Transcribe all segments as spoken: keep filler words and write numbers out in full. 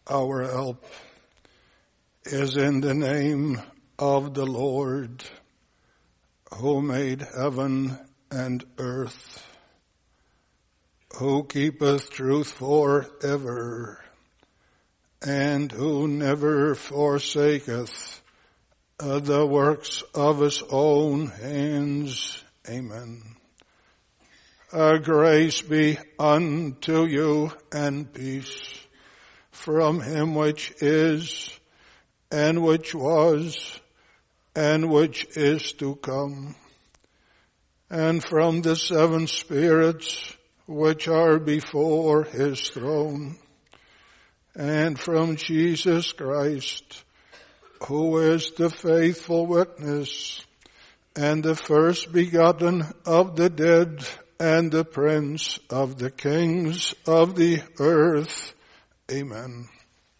our help is in the name of the Lord, who made heaven and earth, who keepeth truth forever, and who never forsaketh uh, the works of his own hands. Amen. Uh, grace be unto you and peace from him which is, and which was, and which is to come, and from the seven spirits which are before his throne, and from Jesus Christ, who is the faithful witness, and the first begotten of the dead, and the Prince of the kings of the earth. Amen.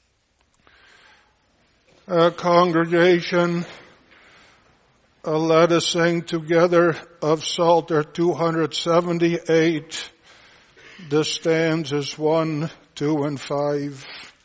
A congregation, uh, let us sing together of Psalter two seventy-eight, the stanzas one, two, and five.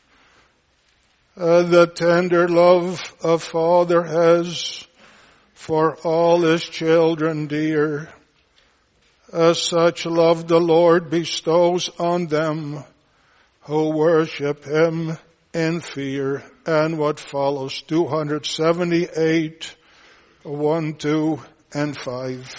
Uh, the tender love a father has for all his children dear, uh, such love the Lord bestows on them who worship him in fear. And what follows, two seventy-eight, one, two, and five.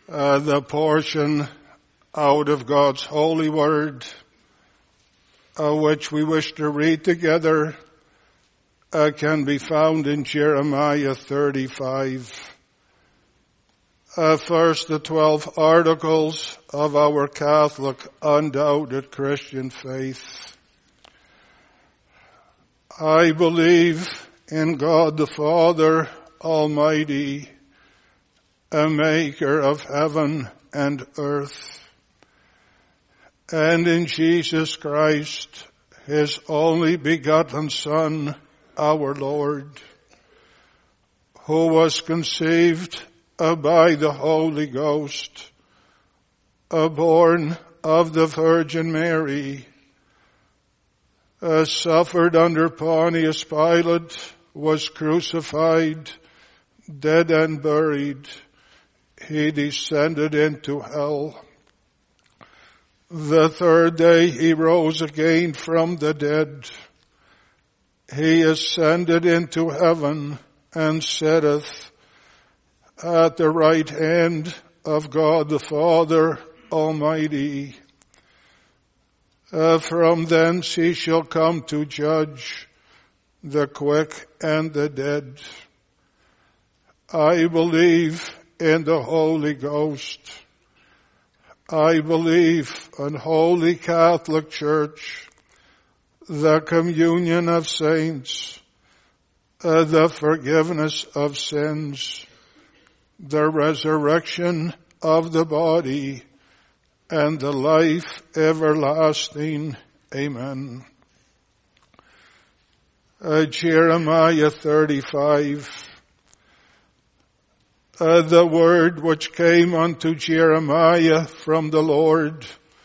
Uh, the portion out of God's holy word, uh, which we wish to read together, uh, can be found in Jeremiah thirty-five. Uh, first, the twelve articles of our Catholic, undoubted Christian faith. I believe in God the Father Almighty, a maker of heaven and earth, and in Jesus Christ, his only begotten Son, our Lord, who was conceived by the Holy Ghost, born of the Virgin Mary, suffered under Pontius Pilate, was crucified, dead and buried. He descended into hell. The third day he rose again from the dead. He ascended into heaven and sitteth at the right hand of God the Father Almighty. Uh, from thence he shall come to judge the quick and the dead. I believe in the Holy Ghost. I believe in Holy Catholic Church, the communion of saints, uh, the forgiveness of sins, the resurrection of the body, and the life everlasting. Amen. Uh, Jeremiah thirty-five. Uh, the word which came unto Jeremiah from the Lord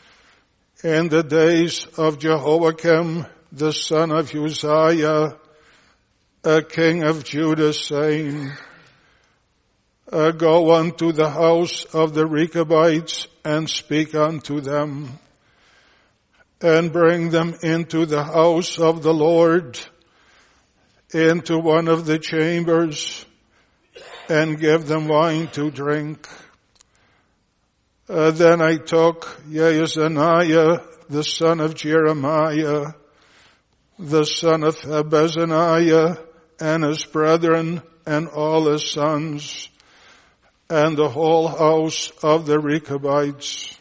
in the days of Jehoiakim, the son of Uzziah, a king of Judah, saying, uh, Go unto the house of the Rechabites and speak unto them, and bring them into the house of the Lord, into one of the chambers, and give them wine to drink. Uh, then I took Jaazaniah, the son of Jeremiah, the son of Bezaniah, and his brethren, and all his sons, and the whole house of the Rechabites.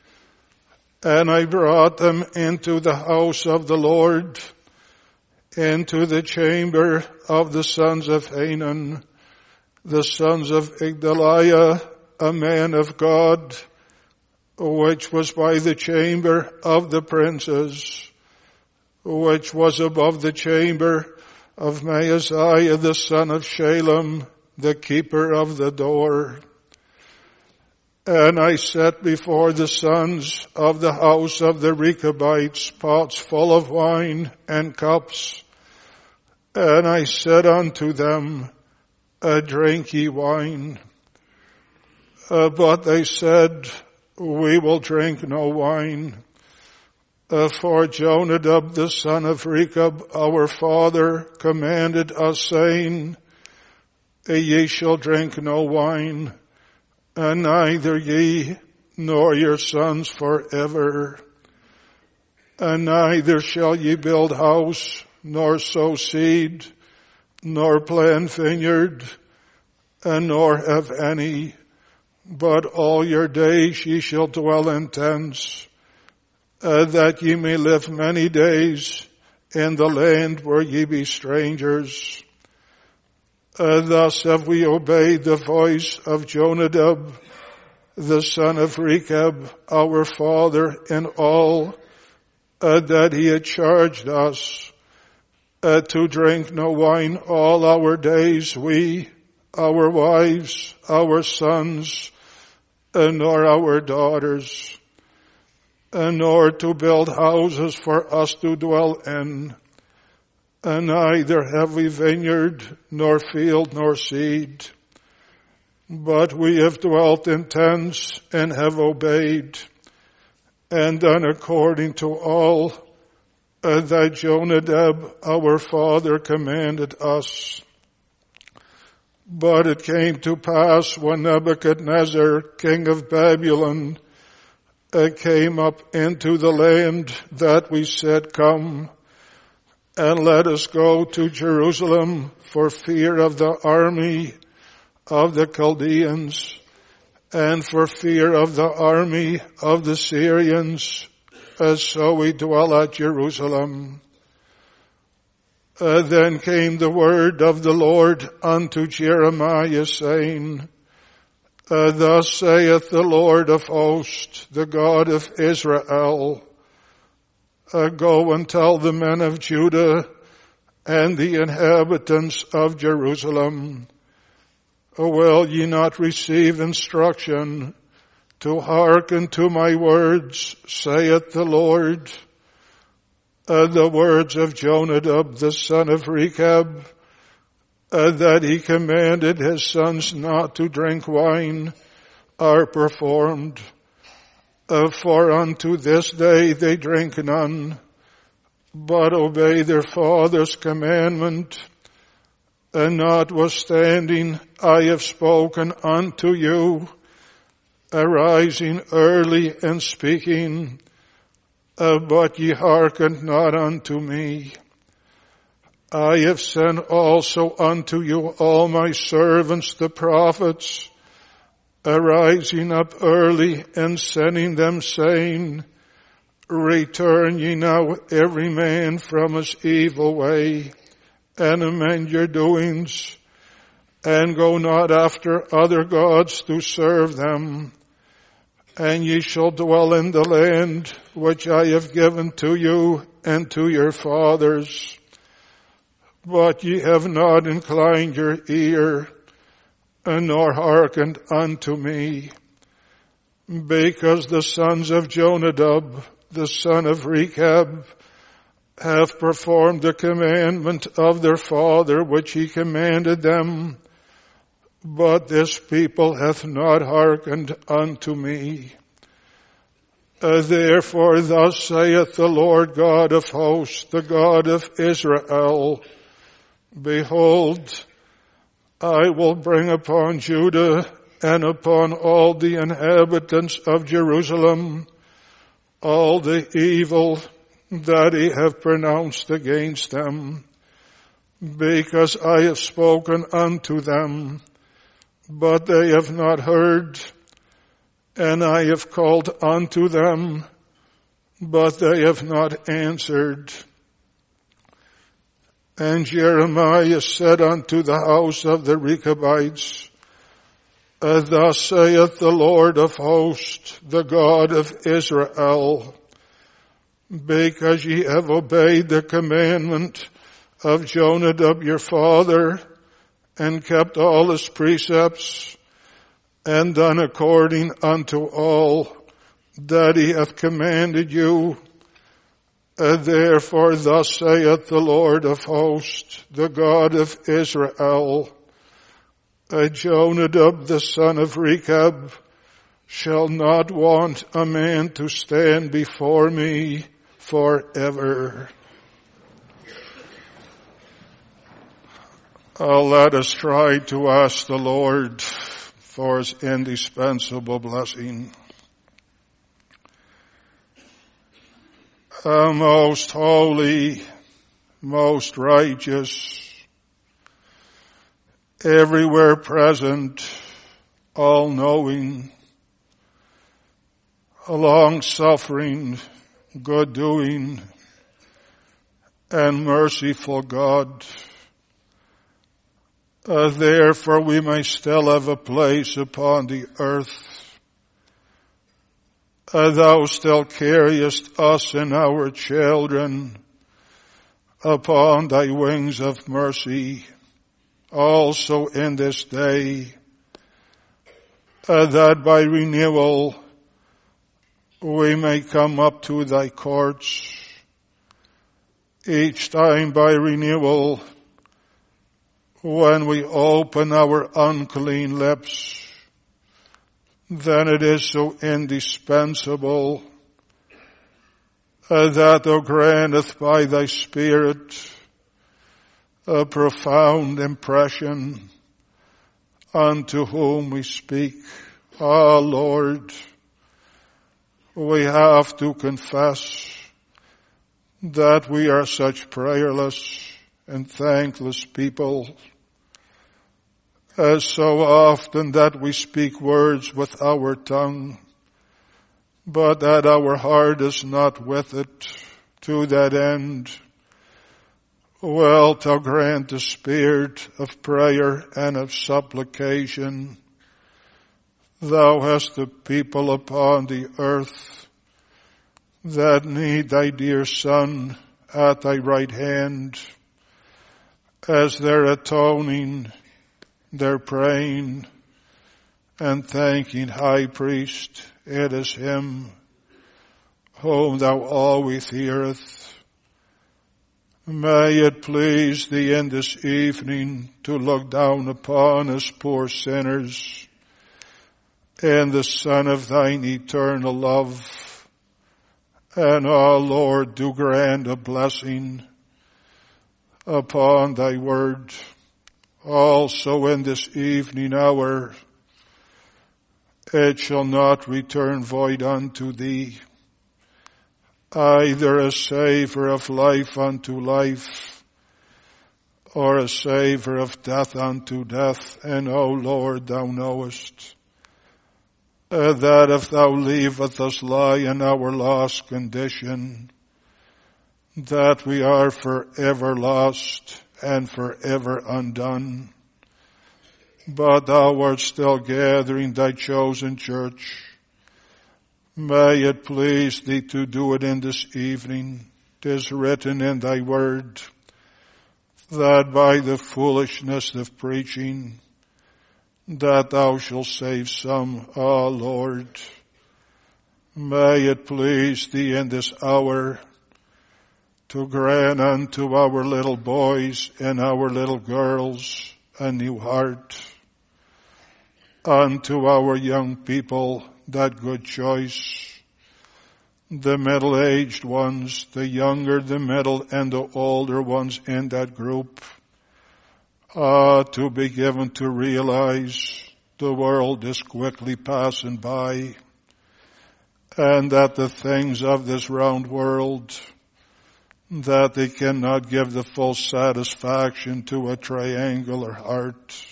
And I brought them into the house of the Lord, into the chamber of the sons of Hanan, the sons of Igdaliah, a man of God, which was by the chamber of the princes, which was above the chamber of Maaziah, the son of Shalem, the keeper of the door. And I set before the sons of the house of the Rechabites pots full of wine and cups. And I said unto them, Uh, drink ye wine. Uh, but they said, We will drink no wine. Uh, for Jonadab, the son of Rechab, our father, commanded us, saying, Ye shall drink no wine, and neither ye nor your sons forever. And neither shall ye build house, nor sow seed, nor plant vineyard, and nor have any, but all your days ye shall dwell in tents, uh, that ye may live many days in the land where ye be strangers. Uh, thus have we obeyed the voice of Jonadab, the son of Rechab, our father, in all uh, that he had charged us, Uh, to drink no wine all our days, we, our wives, our sons, uh, nor our daughters, uh, nor to build houses for us to dwell in, and neither have we vineyard, nor field, nor seed, but we have dwelt in tents and have obeyed, and done according to all Uh, that Jonadab, our father, commanded us. But it came to pass when Nebuchadnezzar, king of Babylon, uh, came up into the land that we said, Come, and let us go to Jerusalem for fear of the army of the Chaldeans, and for fear of the army of the Syrians, as so we dwell at Jerusalem. Uh, then came the word of the Lord unto Jeremiah, saying, uh, Thus saith the Lord of hosts, the God of Israel, uh, Go and tell the men of Judah and the inhabitants of Jerusalem, Will ye not receive instruction to hearken to my words, saith the Lord? Uh, the words of Jonadab, the son of Rechab, uh, that he commanded his sons not to drink wine, are performed. Uh, for unto this day they drink none, but obey their father's commandment. And notwithstanding, I have spoken unto you, arising early and speaking, uh, but ye hearkened not unto me. I have sent also unto you all my servants the prophets, arising up early and sending them, saying, Return ye now every man from his evil way, and amend your doings, and go not after other gods to serve them. And ye shall dwell in the land which I have given to you and to your fathers. But ye have not inclined your ear, nor hearkened unto me, because the sons of Jonadab, the son of Rechab, have performed the commandment of their father which he commanded them, but this people hath not hearkened unto me. Uh, therefore thus saith the Lord God of hosts, the God of Israel, Behold, I will bring upon Judah and upon all the inhabitants of Jerusalem all the evil that I have pronounced against them, because I have spoken unto them, but they have not heard, and I have called unto them, but they have not answered. And Jeremiah said unto the house of the Rechabites, Thus saith the Lord of hosts, the God of Israel, because ye have obeyed the commandment of Jonadab your father, and kept all his precepts, and done according unto all that he hath commanded you, and therefore thus saith the Lord of hosts, the God of Israel, Jonadab the son of Rechab shall not want a man to stand before me forever. Uh, let us try to ask the Lord for his indispensable blessing. Uh, most holy, most righteous, everywhere present, all-knowing, long-suffering, good-doing, and merciful God, uh, therefore we may still have a place upon the earth. Uh, thou still carriest us and our children upon thy wings of mercy, also in this day, uh, that by renewal we may come up to thy courts, each time by renewal, when we open our unclean lips, then it is so indispensable uh, that thou granteth by thy Spirit a profound impression unto whom we speak. Ah, Lord, we have to confess that we are such prayerless and thankless people, as so often that we speak words with our tongue, but that our heart is not with it. To that end, wilt thou grant the spirit of prayer and of supplication. Thou hast the people upon the earth that need thy dear Son at thy right hand, as their atoning, their praying, and thanking high priest. It is him whom thou always hearest. May it please thee in this evening to look down upon us poor sinners in the Son of thine eternal love. And, O Lord, do grant a blessing upon thy word. Also in this evening hour, it shall not return void unto thee, either a savor of life unto life, or a savor of death unto death. And, O Lord, thou knowest uh, that if thou leavest us lie in our lost condition, that we are forever lost and forever undone. But thou art still gathering thy chosen church. May it please thee to do it in this evening. 'Tis written in thy word that by the foolishness of preaching that thou shalt save some. O Lord, may it please thee in this hour to grant unto our little boys and our little girls a new heart, unto our young people that good choice, the middle-aged ones, the younger, the middle, and the older ones in that group, are to be given to realize the world is quickly passing by, and that the things of this round world, that they cannot give the full satisfaction to a triangular heart.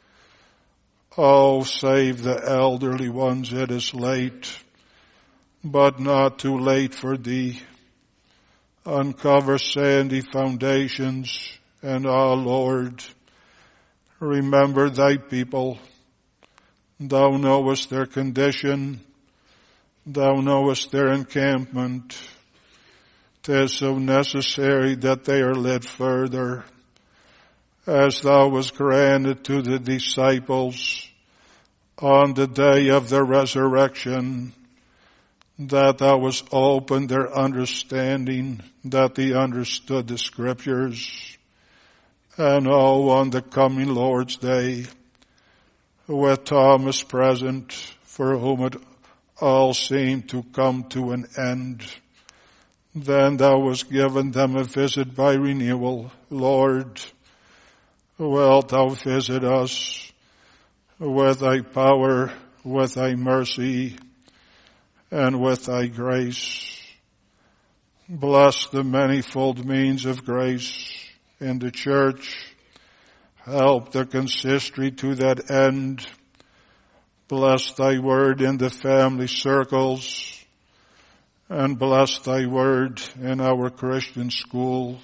Oh, save the elderly ones, it is late, but not too late for thee. Uncover sandy foundations, and, O Lord, remember thy people. Thou knowest their condition. Thou knowest their encampment. 'Tis so necessary that they are led further, as thou was granted to the disciples on the day of the resurrection, that thou was opened their understanding, that they understood the scriptures. And oh, on the coming Lord's day, with Thomas present, for whom it all seemed to come to an end, then thou was given them a visit by renewal. Lord, wilt thou visit us with thy power, with thy mercy, and with thy grace. Bless the manifold means of grace in the church. Help the consistory to that end. Bless thy word in the family circles, and bless thy word in our Christian school.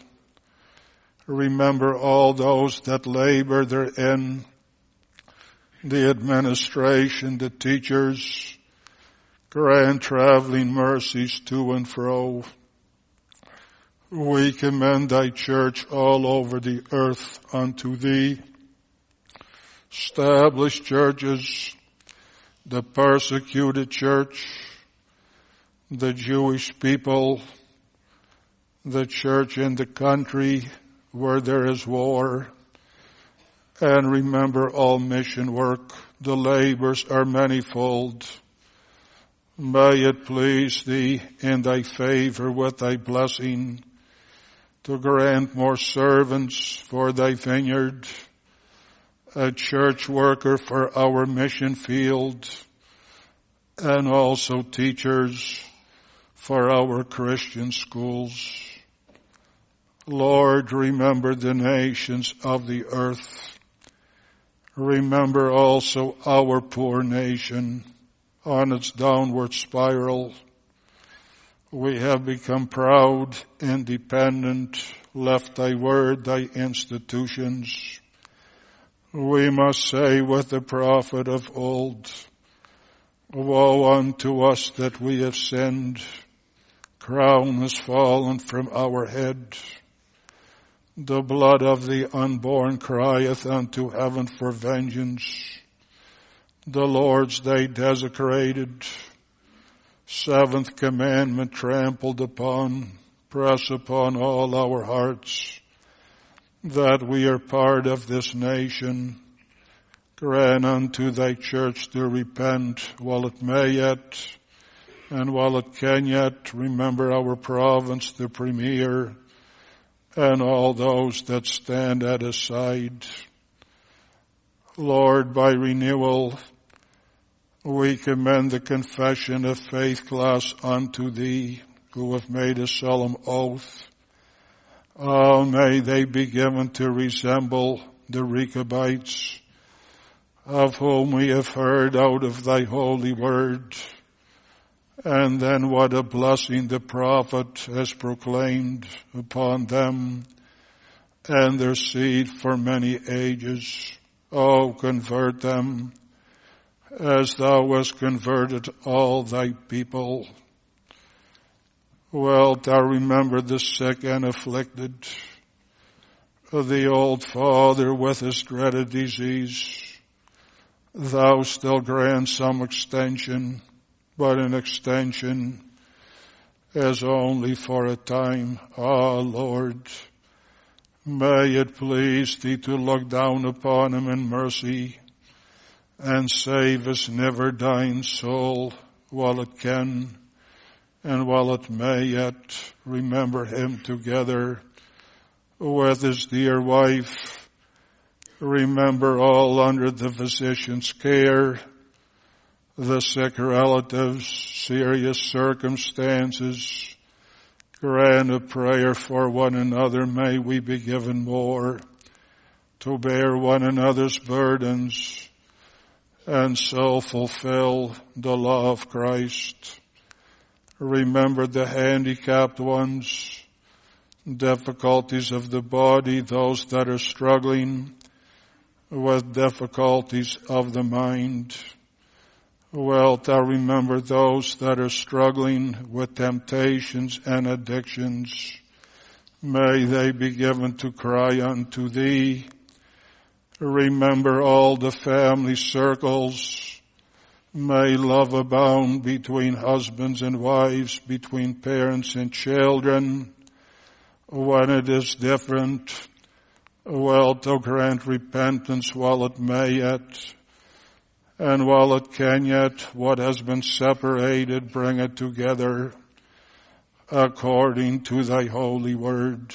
Remember all those that labor therein, the administration, the teachers. Grant traveling mercies to and fro. We commend thy church all over the earth unto thee. Establish churches, the persecuted church, the Jewish people, the church in the country where there is war, and remember all mission work. The labors are manifold. May it please thee in thy favor with thy blessing to grant more servants for thy vineyard, a church worker for our mission field, and also teachers for our Christian schools. Lord, remember the nations of the earth. Remember also our poor nation on its downward spiral. We have become proud, independent, left thy word, thy institutions. We must say with the prophet of old, woe unto us that we have sinned. Crown has fallen from our head. The blood of the unborn crieth unto heaven for vengeance. The Lord's day desecrated. Seventh commandment trampled upon. Press upon all our hearts that we are part of this nation. Grant unto thy church to repent while it may yet, and while it can yet. Remember our province, the Premier, and all those that stand at his side. Lord, by renewal, we commend the confession of faith class unto thee, who have made a solemn oath. Oh, may they be given to resemble the Rechabites, of whom we have heard out of thy holy word. And then what a blessing the prophet has proclaimed upon them and their seed for many ages. Oh, convert them as thou hast converted all thy people. Wilt thou remember the sick and afflicted, the old father with his dreaded disease? Thou still grant some extension, but an extension is only for a time. Ah, Lord, may it please thee to look down upon him in mercy and save his never dying soul while it can and while it may yet. Remember him together with his dear wife. Remember all under the physician's care, the sick relatives, serious circumstances. Grant a prayer for one another. May we be given more to bear one another's burdens and so fulfill the law of Christ. Remember the handicapped ones, difficulties of the body, those that are struggling with difficulties of the mind. Wilt thou remember those that are struggling with temptations and addictions? May they be given to cry unto thee. Remember all the family circles. May love abound between husbands and wives, between parents and children. When it is different, wilt thou grant repentance while it may yet, and while it can yet, what has been separated, bring it together according to thy holy word.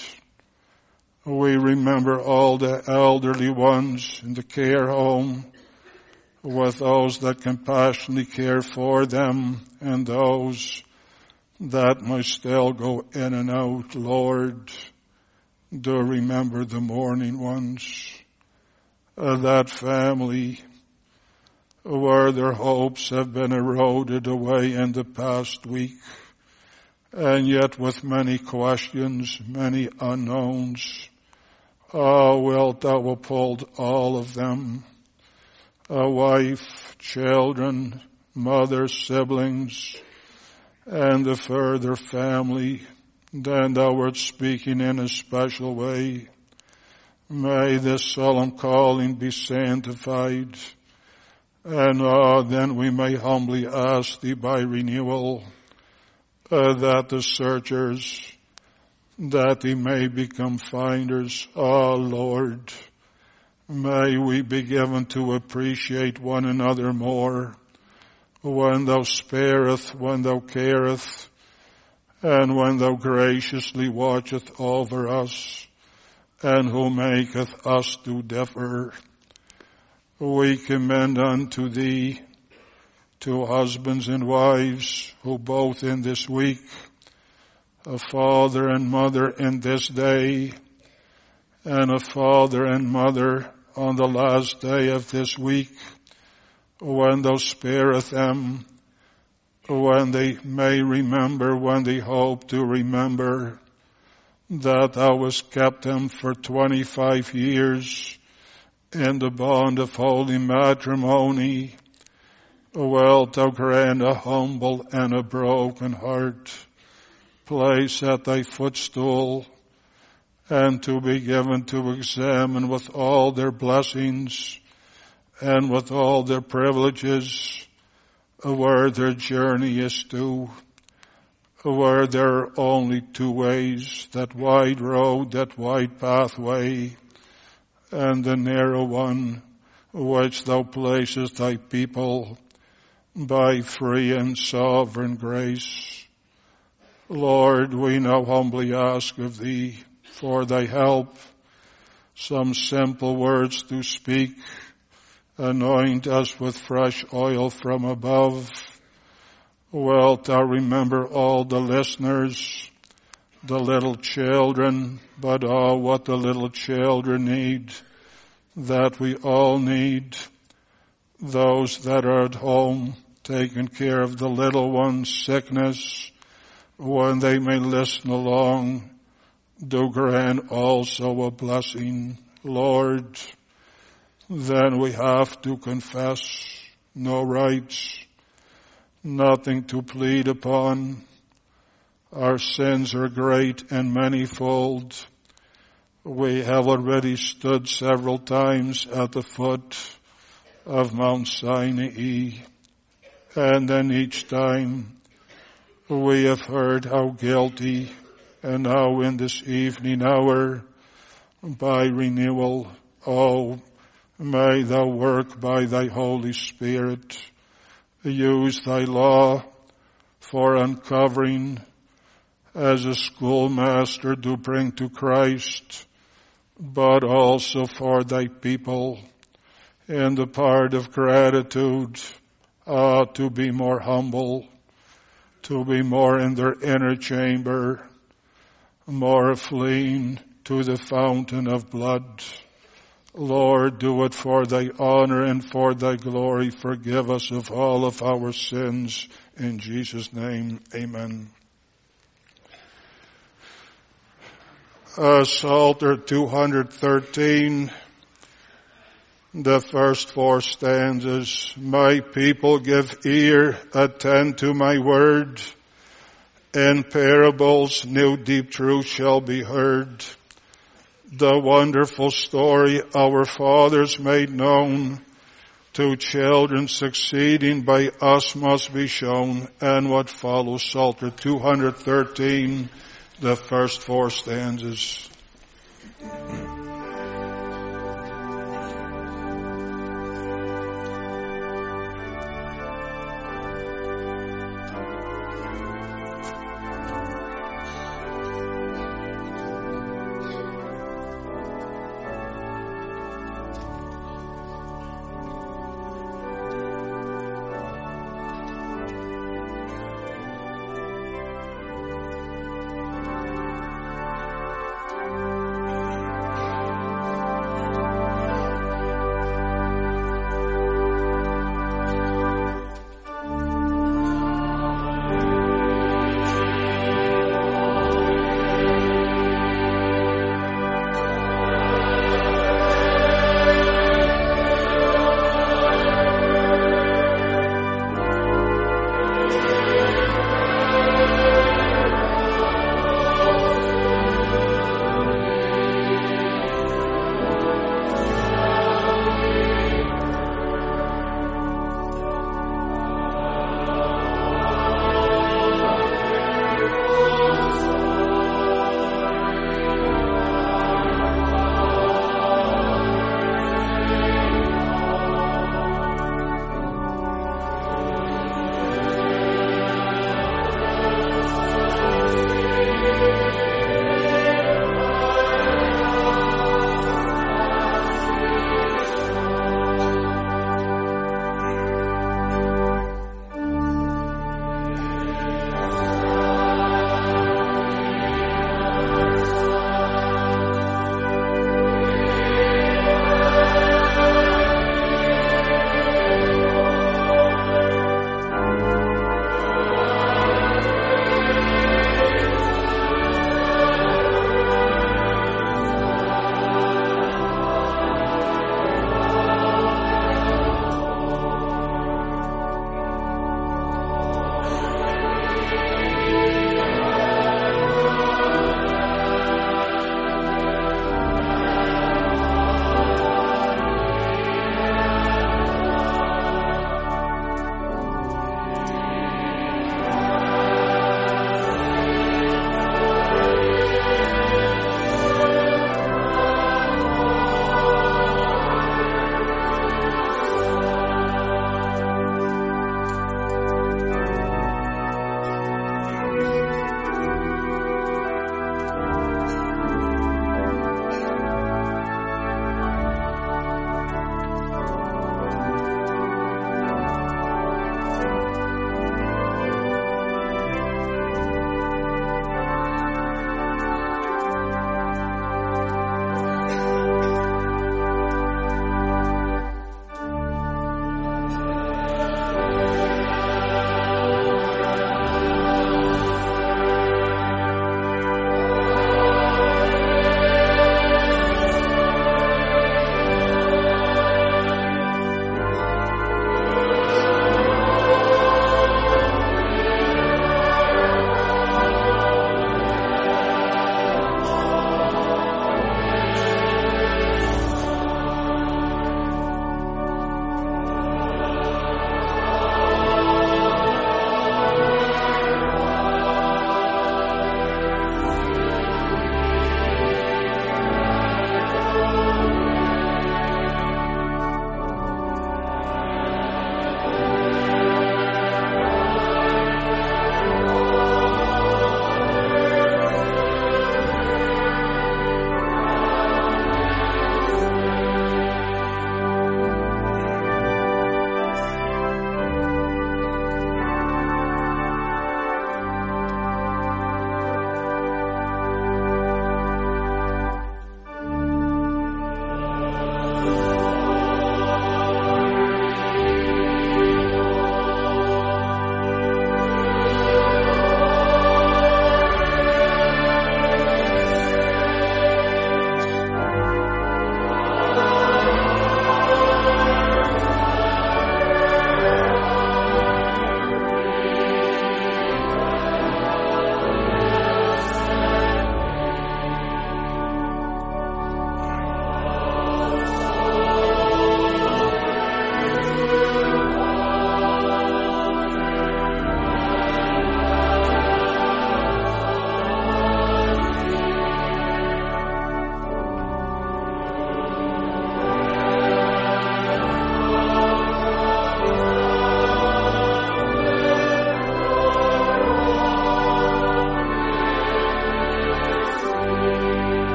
We remember all the elderly ones in the care home, with those that compassionately care for them and those that must still go in and out. Lord, do remember the mourning ones, uh, that family where their hopes have been eroded away in the past week, and yet with many questions, many unknowns. Oh, wilt thou uphold all of them, a wife, children, mother, siblings, and the further family. Then thou wert speaking in a special way. May this solemn calling be sanctified. And uh, then we may humbly ask thee by renewal uh, that the searchers, that they may become finders. Ah, oh, Lord, may we be given to appreciate one another more when thou spareth, when thou careth, and when thou graciously watcheth over us, and who maketh us to differ. we commend unto thee two husbands and wives who both in this week, a father and mother in this day, and a father and mother on the last day of this week, when thou spareth them, when they may remember, when they hope to remember, that thou hast kept them for twenty-five years in the bond of holy matrimony. Wilt thou grant a humble and a broken heart place at thy footstool, and to be given to examine with all their blessings and with all their privileges where their journey is to, where there are only two ways, that wide road, that wide pathway, and the narrow one which thou placest thy people by free and sovereign grace. Lord, we now humbly ask of thee for thy help, some simple words to speak. Anoint us with fresh oil from above. Wilt thou remember all the listeners, the little children, but all what the little children need, that we all need, those that are at home, taking care of the little ones' sickness, when they may listen along, do grant also a blessing, Lord. Then we have to confess, no rights, nothing to plead upon. Our sins are great and manifold. We have already stood several times at the foot of Mount Sinai, and then each time we have heard how guilty, and now in this evening hour, by renewal, oh, may thou work by thy Holy Spirit. Use thy law for uncovering, as a schoolmaster do bring to Christ, but also for thy people in the part of gratitude, ah, to be more humble, to be more in their inner chamber, more fleeing to the fountain of blood. Lord, do it for thy honor and for thy glory. Forgive us of all of our sins. In Jesus' name, amen. Uh, Psalter two hundred thirteen, the first four stanzas. My people, give ear, attend to my word. In parables, new deep truth shall be heard. The wonderful story our fathers made known to children succeeding by us must be shown. And what follows, Psalter two hundred thirteen, the first four stanzas.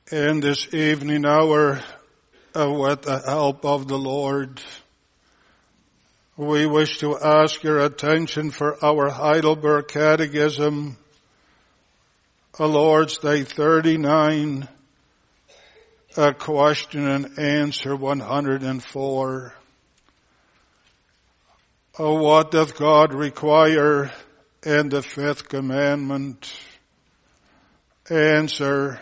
In this evening hour, uh, with the help of the Lord, we wish to ask your attention for our Heidelberg Catechism, a Lord's Day thirty-nine, a question and answer one hundred four. Oh, what doth God require in the fifth commandment? Answer,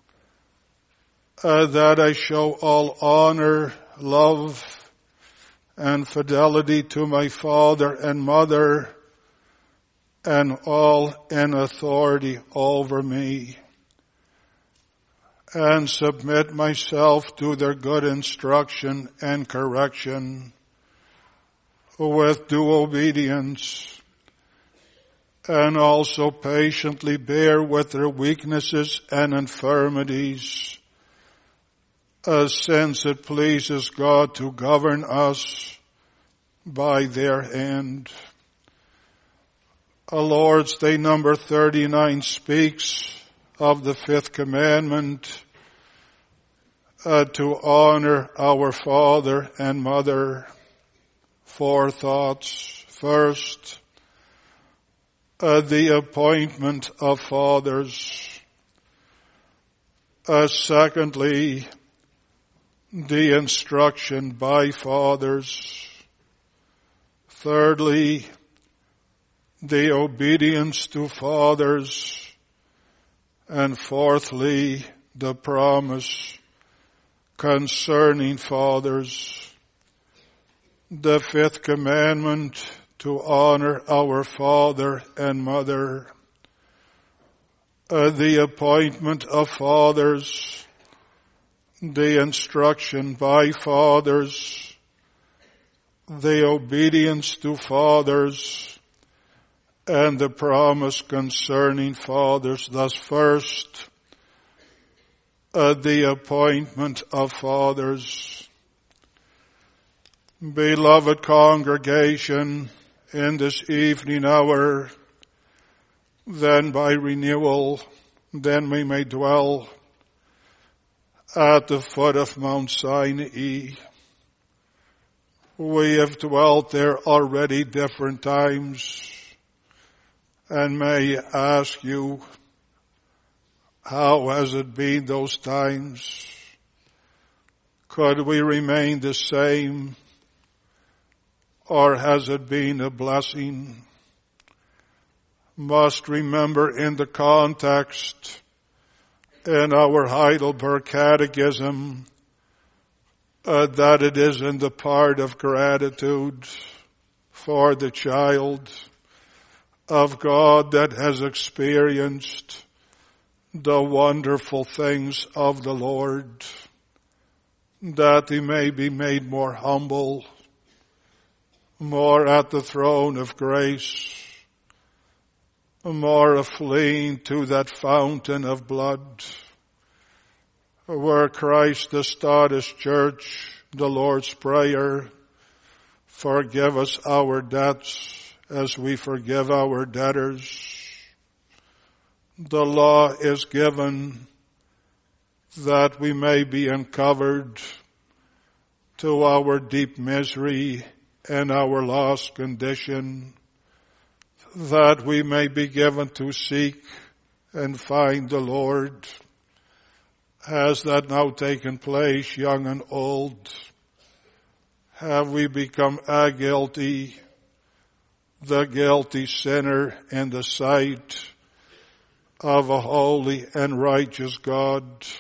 uh, that I show all honor, love, and fidelity to my father and mother, and all in authority over me, and submit myself to their good instruction and correction with due obedience, and also patiently bear with their weaknesses and infirmities, uh, since it pleases God to govern us by their hand. A Lord's Day number thirty-nine speaks of the fifth commandment, uh, to honor our father and mother. Four thoughts. First, uh, the appointment of fathers. Uh, secondly, the instruction by fathers. Thirdly, the obedience to fathers. And fourthly, the promise concerning fathers. The fifth commandment, to honor our father and mother. Uh, the appointment of fathers, the instruction by fathers, the obedience to fathers, and the promise concerning fathers. Thus first, uh, the appointment of fathers. Beloved congregation, in this evening hour, then by renewal, then we may dwell at the foot of Mount Sinai. We have dwelt there already different times, and may I ask you, how has it been those times? Could we remain the same, or has it been a blessing? Must remember in the context in our Heidelberg Catechism uh, that it is in the part of gratitude for the child of God that has experienced the wonderful things of the Lord, that he may be made more humble, more at the throne of grace, more of fleeing to that fountain of blood, where Christ has taught his church the Lord's Prayer, forgive us our debts as we forgive our debtors. The law is given that we may be uncovered to our deep misery and our lost condition, that we may be given to seek and find the Lord. Has that now taken place, young and old? Have we become a guilty, the guilty sinner in the sight of a holy and righteous God?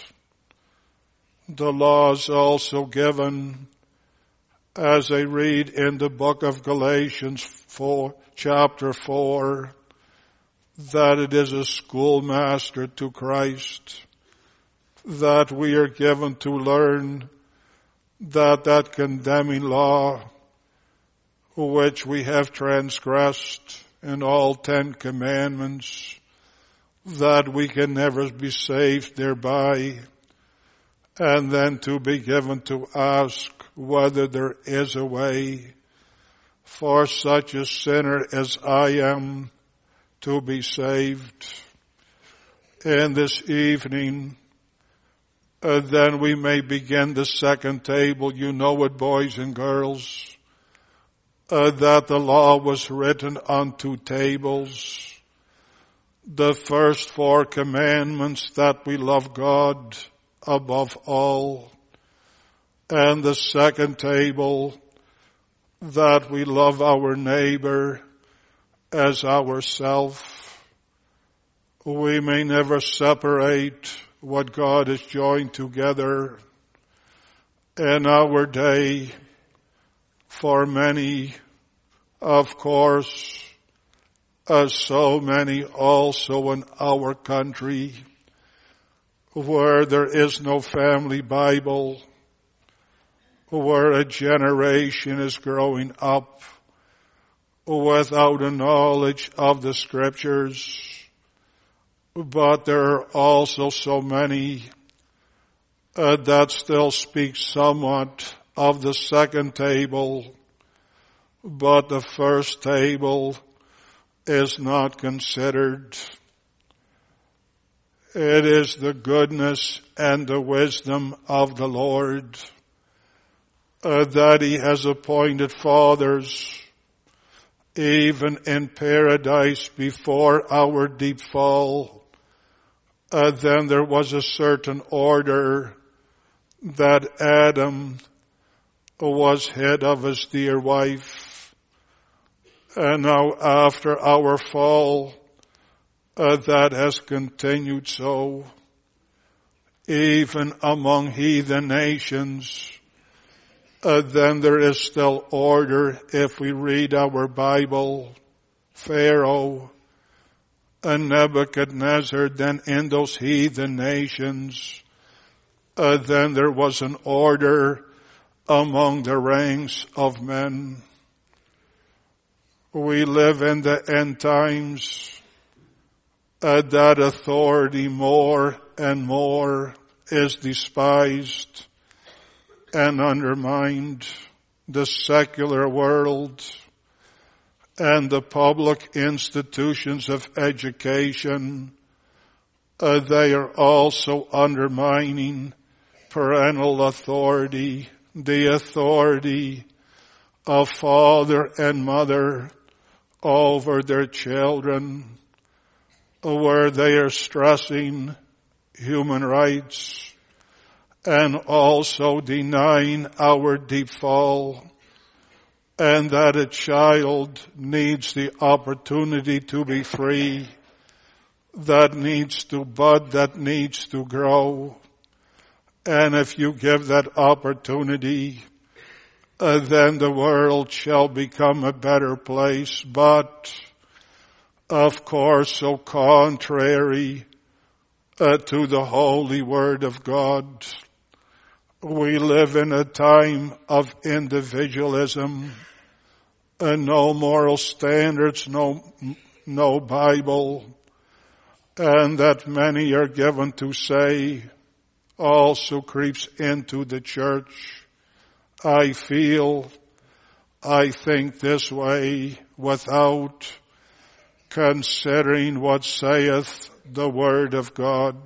The law is also given, as I read in the book of Galatians four, chapter four, that it is a schoolmaster to Christ, that we are given to learn that that condemning law which we have transgressed in all Ten Commandments, that we can never be saved thereby, and then to be given to ask whether there is a way for such a sinner as I am to be saved. And this evening, Uh, then we may begin the second table. You know it, boys and girls, uh, that the law was written on two tables. The first four commandments, that we love God above all. And the second table, that we love our neighbor as ourself. We may never separate what God has joined together. In our day, for many, of course, as so many also in our country, where there is no family Bible, where a generation is growing up without a knowledge of the Scriptures. But there are also so many uh, that still speak somewhat of the second table, but the first table is not considered. It is the goodness and the wisdom of the Lord uh, that He has appointed fathers even in paradise before our deep fall. Uh, then there was a certain order that Adam was head of his dear wife. And now after our fall, uh, that has continued so. Even among heathen nations, uh, then there is still order if we read our Bible. Pharaoh and Nebuchadnezzar, then in those heathen nations, uh, then there was an order among the ranks of men. We live in the end times. Uh, that authority more and more is despised and undermined. The secular world and the public institutions of education, uh, they are also undermining parental authority, the authority of father and mother over their children, where they are stressing human rights and also denying our deep fall, and that a child needs the opportunity to be free, that needs to bud, that needs to grow. And if you give that opportunity, uh, then the world shall become a better place. But of course, so contrary uh, to the holy word of God. We live in a time of individualism, and no moral standards, no, no Bible, and that many are given to say also creeps into the church. I feel, I think this way without considering what saith the word of God.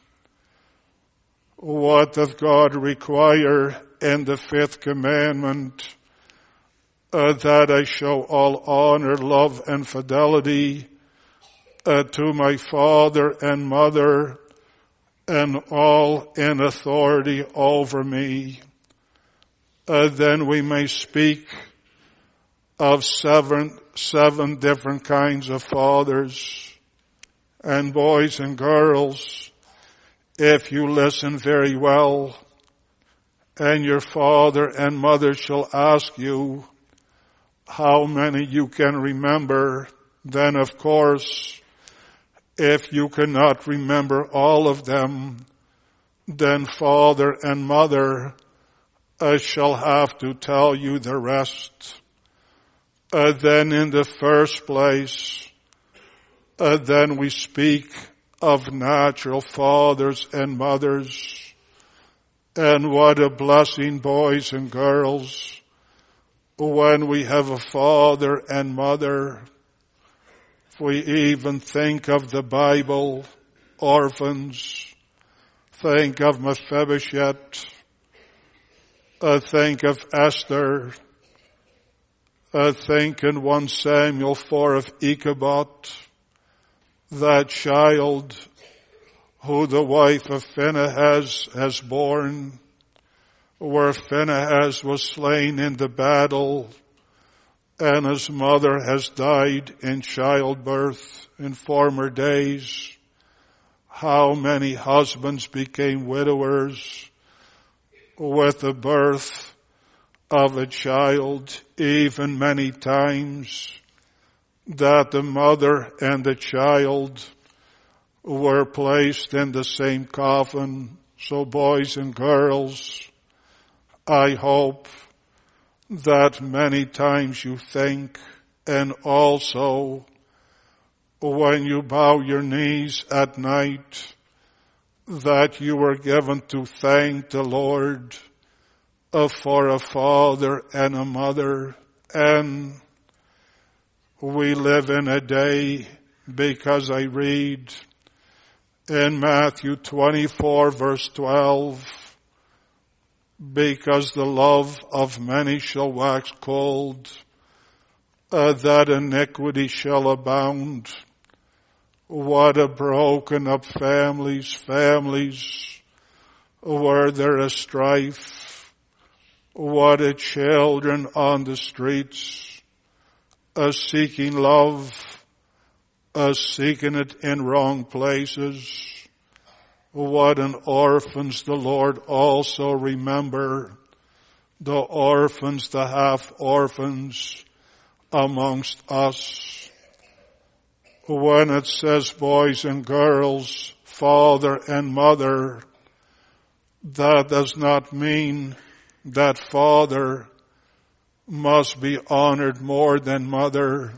What doth God require in the fifth commandment? Uh, that I show all honor, love, and fidelity uh, to my father and mother, and all in authority over me. Uh, then we may speak of seven, seven different kinds of fathers and boys and girls. If you listen very well, and your father and mother shall ask you how many you can remember, then of course, if you cannot remember all of them, then father and mother uh, shall have to tell you the rest. Uh, then in the first place, uh, then we speak of natural fathers and mothers. And what a blessing, boys and girls, when we have a father and mother. If we even think of the Bible, orphans, Think of Mephibosheth. Uh, think of Esther. Uh, think in First Samuel four of Ichabod, that child who the wife of Phinehas has borne, where Phinehas was slain in the battle and his mother has died in childbirth in former days. How many husbands became widowers with the birth of a child, even many times that the mother and the child were placed in the same coffin. So boys and girls, I hope that many times you think, and also when you bow your knees at night, that you were given to thank the Lord uh, for a father and a mother. And we live in a day, because I read in Matthew twenty-four verse twelve, because the love of many shall wax cold, uh, that iniquity shall abound. What a broken up families, families where there is strife. What a children on the streets, uh, seeking love, uh, seeking it in wrong places. What an orphans the Lord also remember, the orphans, the half orphans amongst us. When it says boys and girls, father and mother, that does not mean that father must be honored more than mother.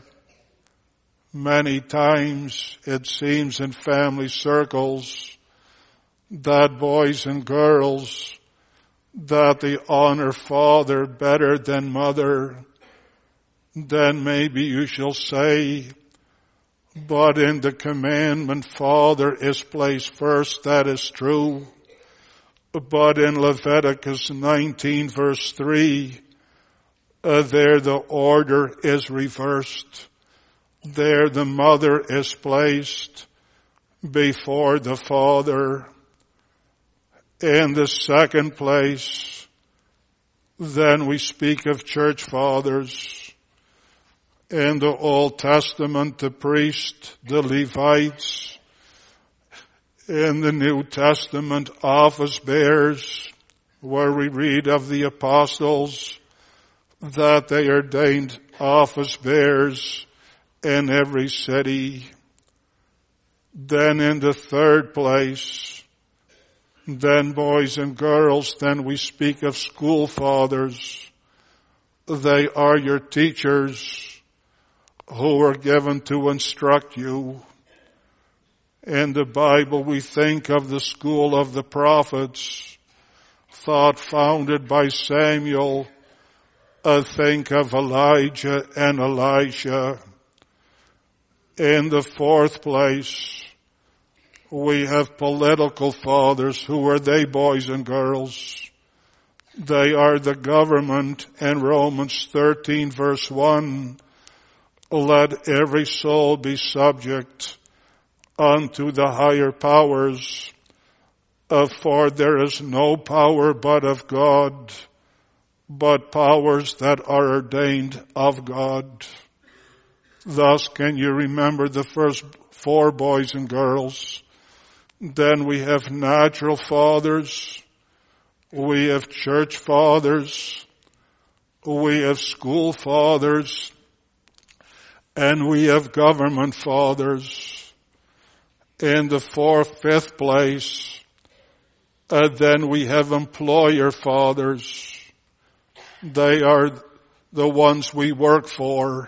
Many times it seems in family circles that boys and girls, that they honor father better than mother. Then maybe you shall say, but in the commandment, father is placed first. That is true. But in Leviticus nineteen verse three, uh, there the order is reversed. There the mother is placed before the father. In the second place, then we speak of church fathers. In the Old Testament, the priest, the Levites. In the New Testament, office bearers, where we read of the apostles, that they ordained office bearers in every city. Then in the third place, then boys and girls, then we speak of school fathers. They are your teachers who are given to instruct you. In the Bible, we think of the school of the prophets, thought founded by Samuel. I think of Elijah and Elisha. In the fourth place, we have political fathers. Who are they, boys and girls? They are the government. In Romans thirteen verse one, let every soul be subject unto the higher powers, uh, for there is no power but of God, but powers that are ordained of God. Thus, can you remember the first four, boys and girls? Then we have natural fathers, we have church fathers, we have school fathers, and we have government fathers. In the fourth, fifth place, uh, then we have employer fathers. They are the ones we work for.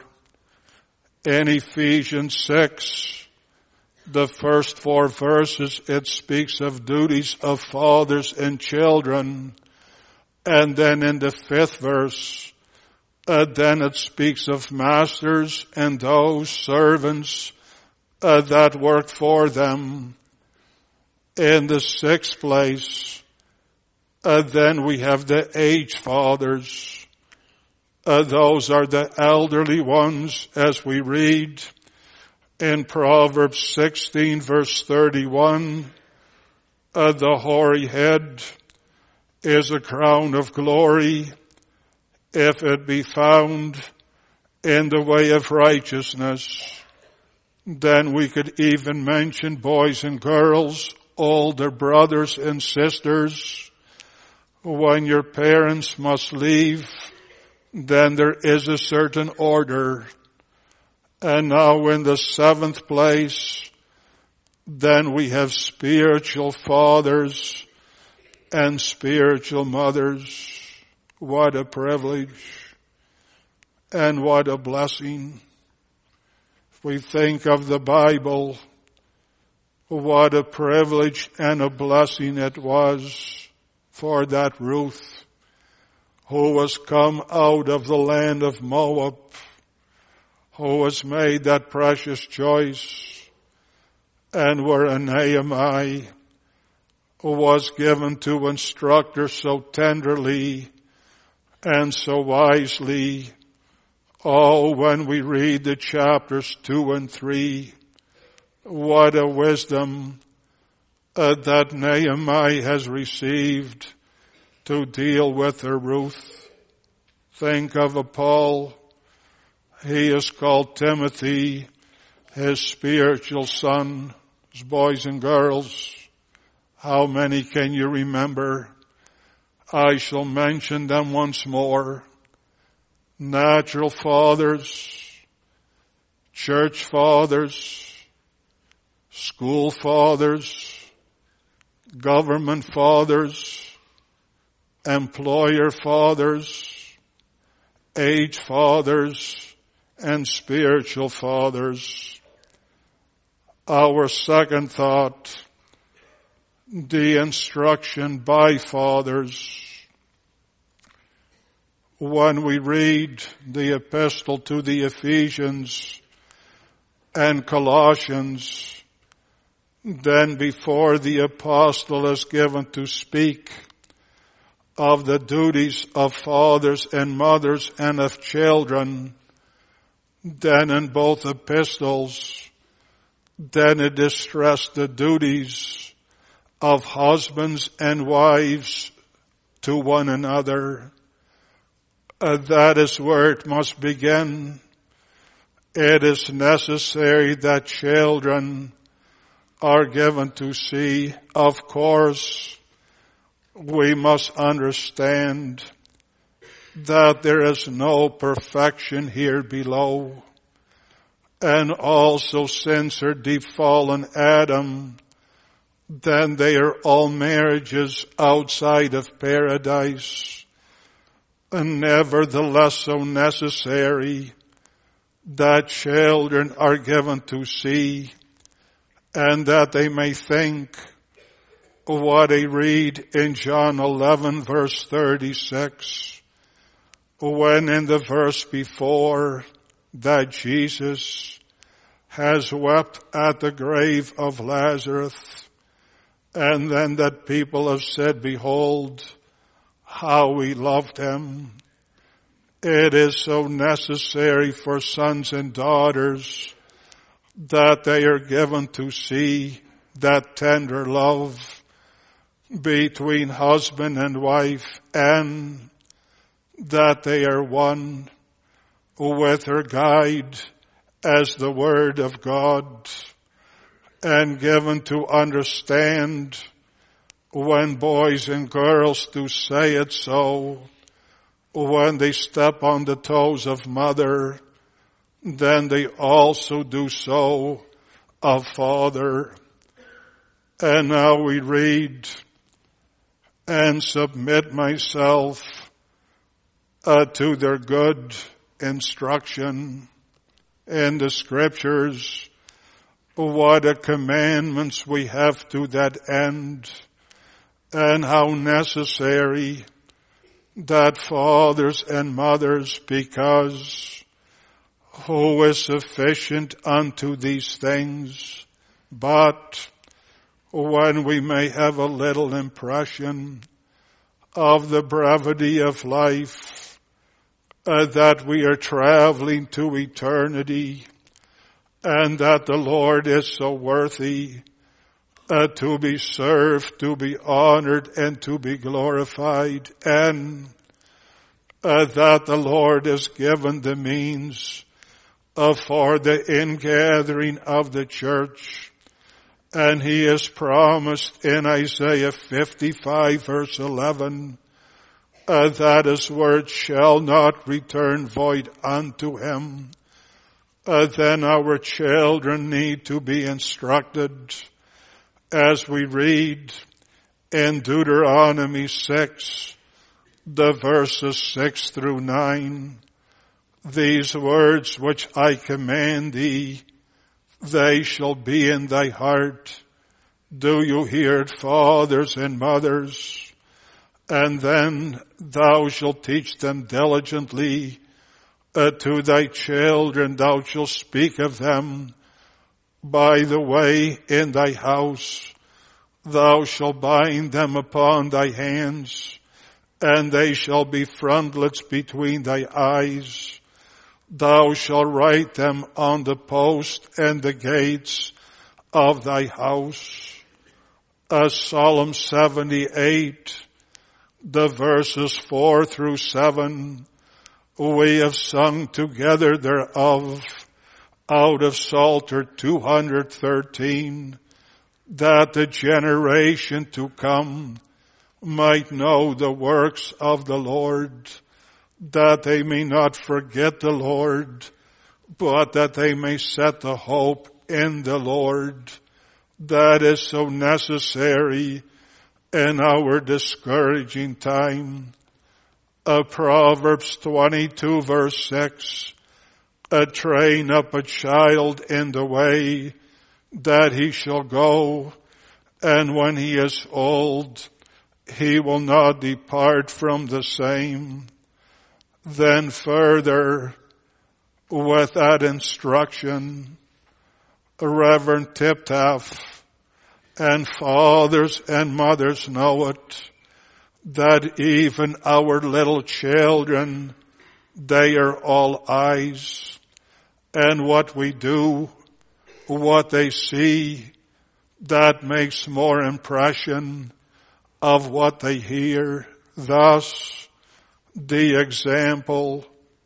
In Ephesians six, the first four verses, it speaks of duties of fathers and children. And then in the fifth verse, uh, then it speaks of masters and those servants uh, that work for them. In the sixth place, uh, then we have the aged fathers. Uh, those are the elderly ones, as we read in Proverbs sixteen verse thirty-one. Uh, the hoary head is a crown of glory if it be found in the way of righteousness. Then we could even mention boys and girls, older brothers and sisters. When your parents must leave, then there is a certain order. And now in the seventh place, then we have spiritual fathers and spiritual mothers. What a privilege and what a blessing. If we think of the Bible, what a privilege and a blessing it was for that Ruth who was come out of the land of Moab, who was made that precious choice, and where a Nehemiah was given to instruct her so tenderly and so wisely. Oh, when we read the chapters two and three, what a wisdom uh, that Nehemiah has received to deal with her Ruth. Think of a Paul. He is called Timothy, his spiritual son, his boys and girls. How many can you remember? I shall mention them once more. Natural fathers, church fathers, school fathers, government fathers, employer fathers, age fathers, and spiritual fathers. Our second thought, the instruction by fathers. When we read the epistle to the Ephesians and Colossians, then before the apostle is given to speak of the duties of fathers and mothers and of children, then in both epistles, then it is stressed the duties of husbands and wives to one another. Uh, that is where it must begin. It is necessary that children are given to see. Of course, we must understand that there is no perfection here below. And also, since her deep fallen Adam, then they are all marriages outside of paradise. And nevertheless so necessary that children are given to see, and that they may think what they read in John eleven verse thirty-six, when in the verse before that Jesus has wept at the grave of Lazarus, and then that people have said, behold, how we loved him. It is so necessary for sons and daughters that they are given to see that tender love between husband and wife, and that they are one with her guide as the Word of God, and given to understand when boys and girls do say it so, when they step on the toes of mother, then they also do so of father. And now we read, and submit myself uh, to their good instruction in the scriptures. What a commandments we have to that end. And how necessary that fathers and mothers, because who is sufficient unto these things but when we may have a little impression of the brevity of life, uh, that we are traveling to eternity, and that the Lord is so worthy uh, to be served, to be honored, and to be glorified, and uh, that the Lord has given the means uh, for the ingathering of the church. And he has promised in Isaiah fifty-five verse eleven, uh, that his word shall not return void unto him. Uh, then our children need to be instructed as we read in Deuteronomy six, the verses six through nine. These words which I command thee, they shall be in thy heart. Do you hear it, fathers and mothers? And then thou shalt teach them diligently uh, to thy children. Thou shalt speak of them by the way in thy house. Thou shalt bind them upon thy hands, and they shall be frontlets between thy eyes. Thou shalt write them on the post and the gates of thy house. As Psalm seventy-eight, the verses four through seven, we have sung together thereof out of Psalter two hundred thirteen, that the generation to come might know the works of the Lord, that they may not forget the Lord, but that they may set the hope in the Lord. That is so necessary in our discouraging time. Uh, Proverbs twenty-two verse six, uh, train up a child in the way that he shall go, and when he is old, he will not depart from the same. Then further, with that instruction, Reverend Tiptaf and fathers and mothers know it, that even our little children, they are all eyes. And what we do, what they see, that makes more impression of what they hear. Thus, the example,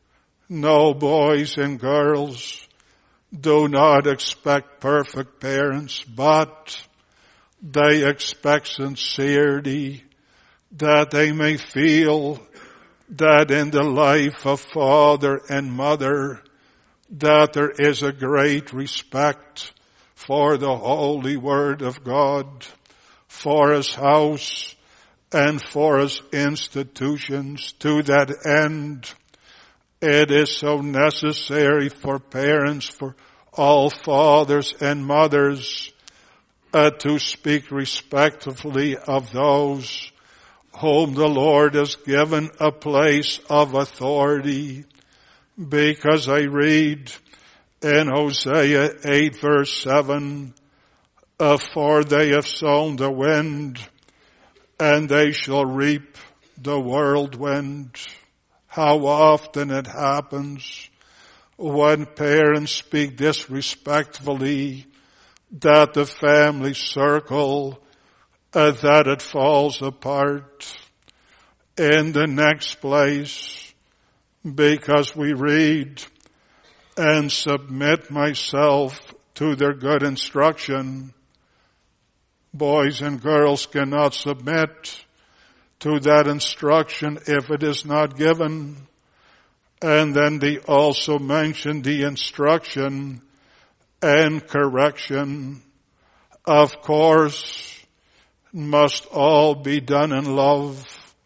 no, boys and girls, do not expect perfect parents, but they expect sincerity, that they may feel that in the life of father and mother, that there is a great respect for the holy word of God, for his house, and for his institutions. To that end, it is so necessary for parents, for all fathers and mothers, uh, to speak respectfully of those whom the Lord has given a place of authority. Because I read in Hosea eight verse seven, uh, for they have sown the wind, and they shall reap the whirlwind. How often it happens when parents speak disrespectfully, that the family circle, uh, that it falls apart. In the next place, because we read, and submit myself to their good instruction. Boys and girls cannot submit to that instruction if it is not given. And then they also mention the instruction and correction. Of course, must all be done in love.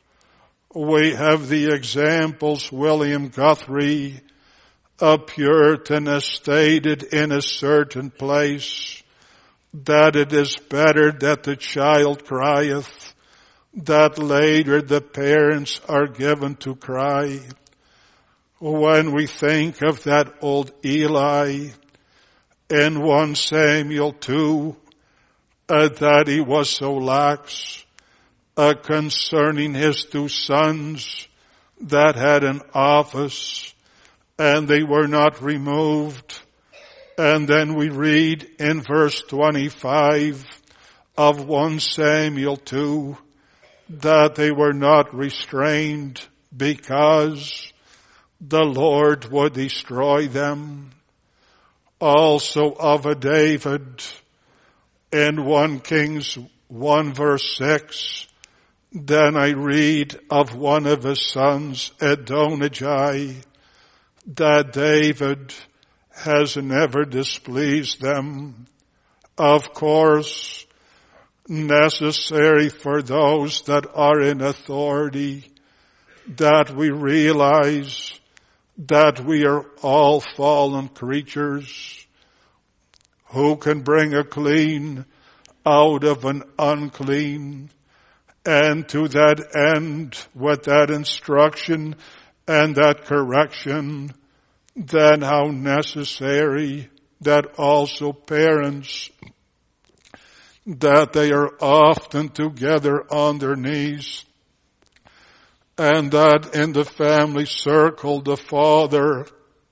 We have the examples. William Guthrie, a Puritan, has stated in a certain place that it is better that the child crieth, that later the parents are given to cry. When we think of that old Eli in First Samuel two, uh, that he was so lax uh, concerning his two sons that had an office, and they were not removed. And then we read in verse twenty-five of First Samuel two that they were not restrained because the Lord would destroy them. Also of a David in First Kings one verse six, then I read of one of his sons, Adonijah, that David has never displeased them. Of course, necessary for those that are in authority, that we realize that we are all fallen creatures. Who can bring a clean out of an unclean? And to that end, with that instruction and that correction, then how necessary that also parents, that they are often together on their knees, and that in the family circle the father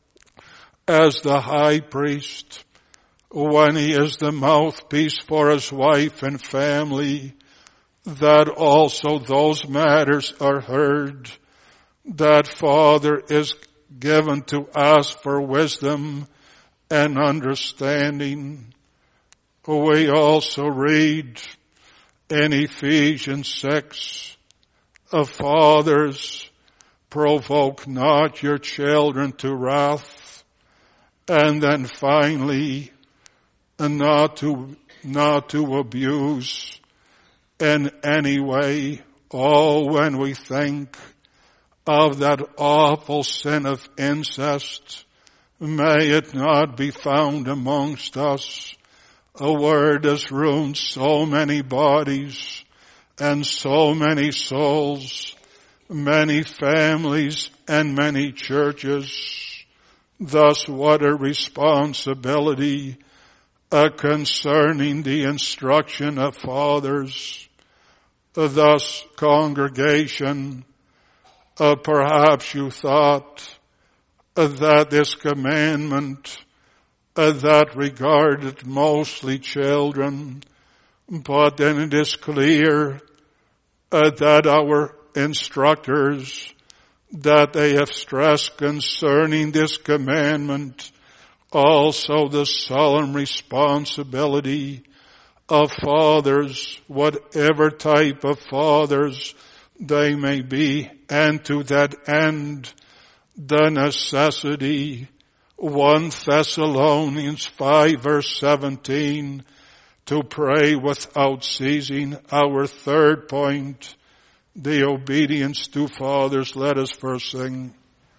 as the high priest, when he is the mouthpiece for his wife and family, that also those matters are heard, that father is given to us for wisdom and understanding. We also read in Ephesians six, of fathers, provoke not your children to wrath. And then finally, not to, not to abuse in any way. Oh, when we think of that awful sin of incest, may it not be found amongst us. A word has ruined so many bodies and so many souls, many families and many churches. Thus what a responsibility uh, concerning the instruction of fathers. Uh, thus, congregation, uh, perhaps you thought uh, that this commandment uh, that regarded mostly children, but then it is clear uh, that our instructors, that they have stressed concerning this commandment also the solemn responsibility of fathers, whatever type of fathers they may be, and to that end the necessity, First Thessalonians five verse seventeen, to pray without ceasing. Our third point, the obedience to fathers. Let us first sing.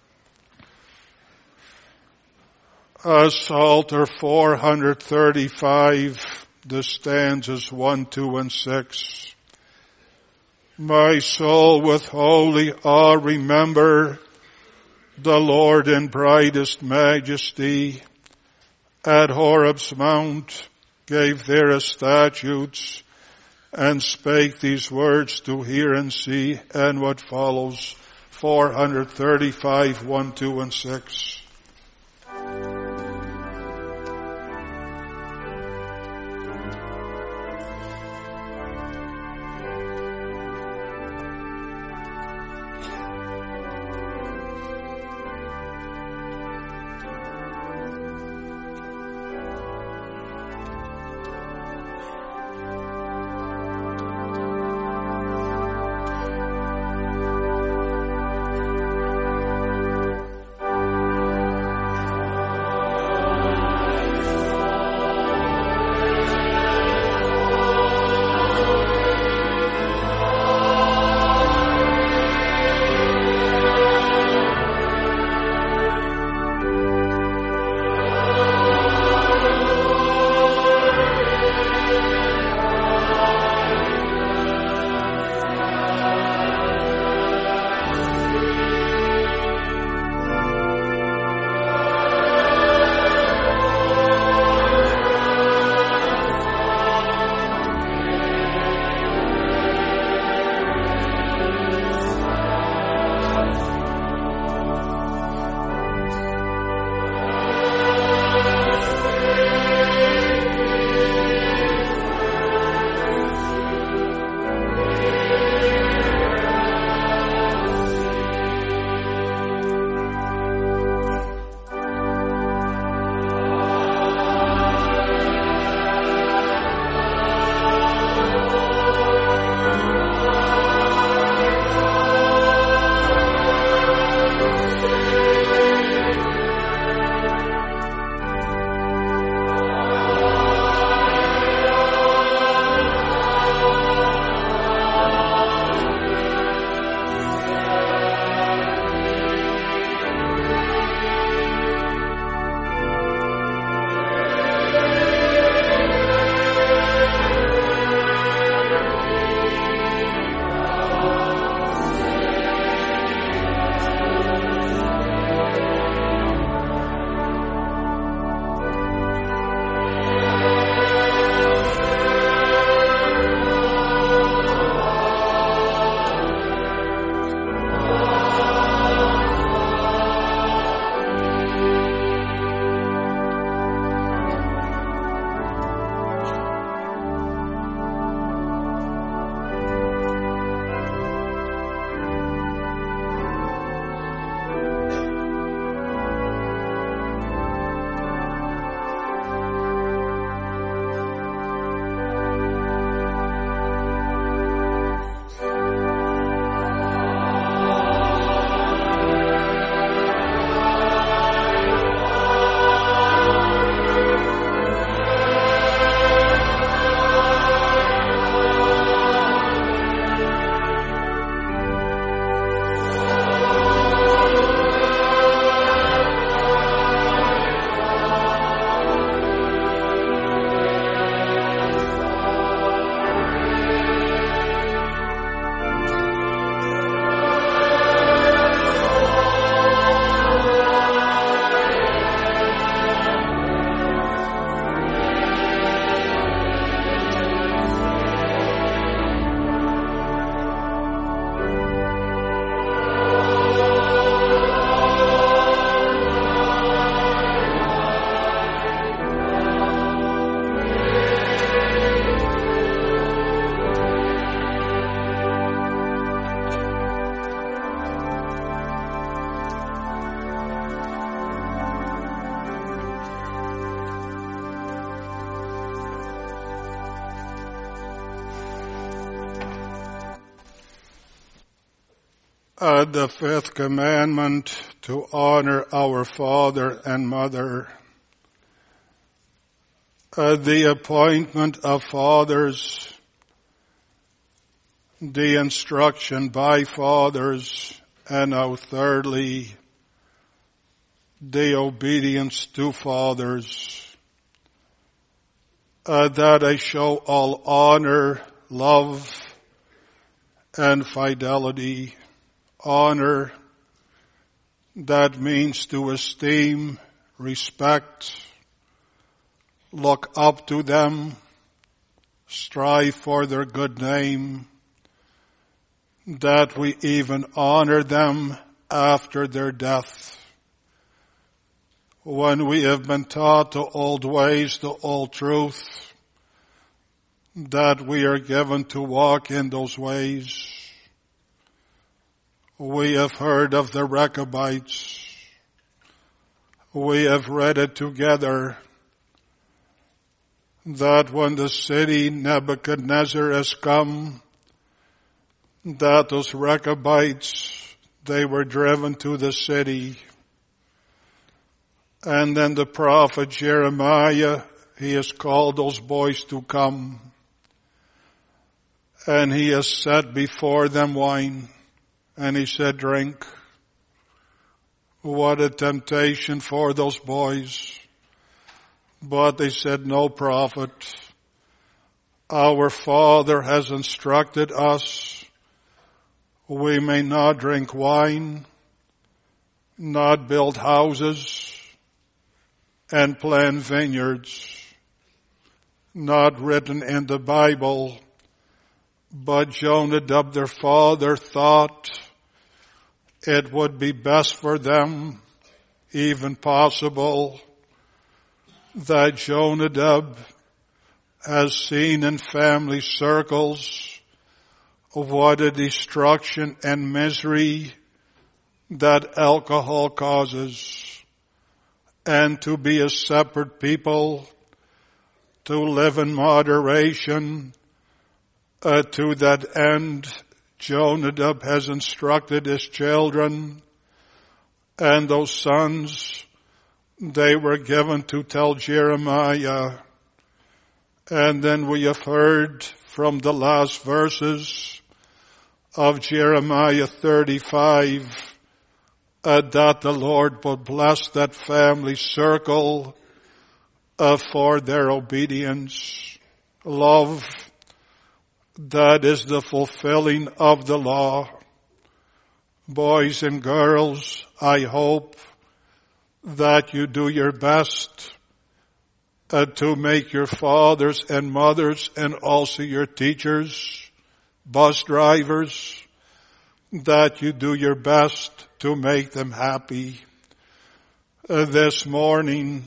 Uh, Psalter four thirty-five, the stanzas one, two, and six. My soul with holy awe remember the Lord in brightest majesty. At Horeb's mount gave there statutes, and spake these words to hear and see. And what follows, four thirty-five, one, two, and six. Uh, the fifth commandment, to honor our father and mother. Uh, the appointment of fathers, the instruction by fathers, and now thirdly, the obedience to fathers, uh, that I show all honor, love, and fidelity. Honor, that means to esteem, respect, look up to them, strive for their good name, that we even honor them after their death. When we have been taught the old ways, the old truth, that we are given to walk in those ways. We have heard of the Rechabites. We have read it together that when the city Nebuchadnezzar has come, that those Rechabites, they were driven to the city. And then the prophet Jeremiah, he has called those boys to come. And he has set before them wine. And he said, drink. What a temptation for those boys. But they said, no, prophet. Our Father has instructed us. We may not drink wine, not build houses, and plant vineyards. Not written in the Bible. But Jonadab, their father, thought it would be best for them, even possible, that Jonadab has seen in family circles what a destruction and misery that alcohol causes, and to be a separate people, to live in moderation. Uh, to that end, Jonadab has instructed his children, and those sons, they were given to tell Jeremiah. And then we have heard from the last verses of Jeremiah thirty-five uh, that the Lord would bless that family circle uh, for their obedience, love. That is the fulfilling of the law. Boys and girls, I hope that you do your best uh, to make your fathers and mothers and also your teachers, bus drivers, that you do your best to make them happy. Uh, this morning,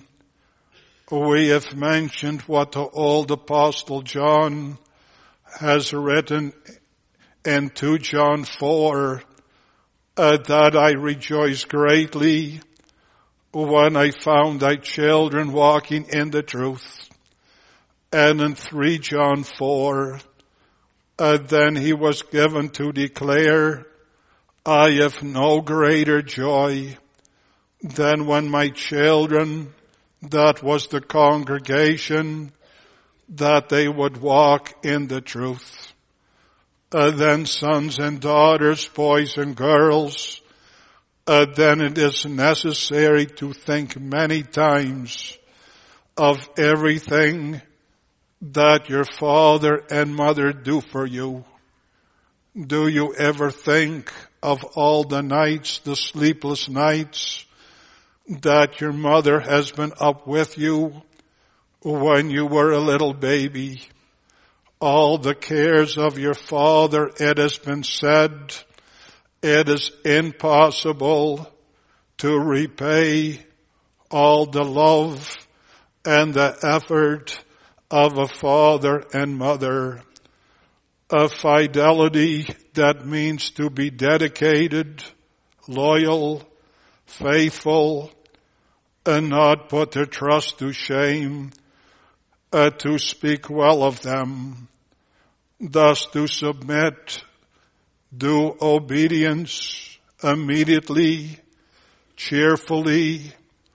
we have mentioned what the old Apostle John has written in Second John four, uh, that I rejoice greatly when I found thy children walking in the truth. And in Third John four, uh, then he was given to declare, I have no greater joy than when my children, that was the congregation, that they would walk in the truth. Uh, then sons and daughters, boys and girls, uh, then it is necessary to think many times of everything that your father and mother do for you. Do you ever think of all the nights, the sleepless nights, that your mother has been up with you when you were a little baby? All the cares of your father, it has been said, it is impossible to repay all the love and the effort of a father and mother. A fidelity, that means to be dedicated, loyal, faithful, and not put their trust to shame, uh, to speak well of them, thus to submit do obedience immediately, cheerfully,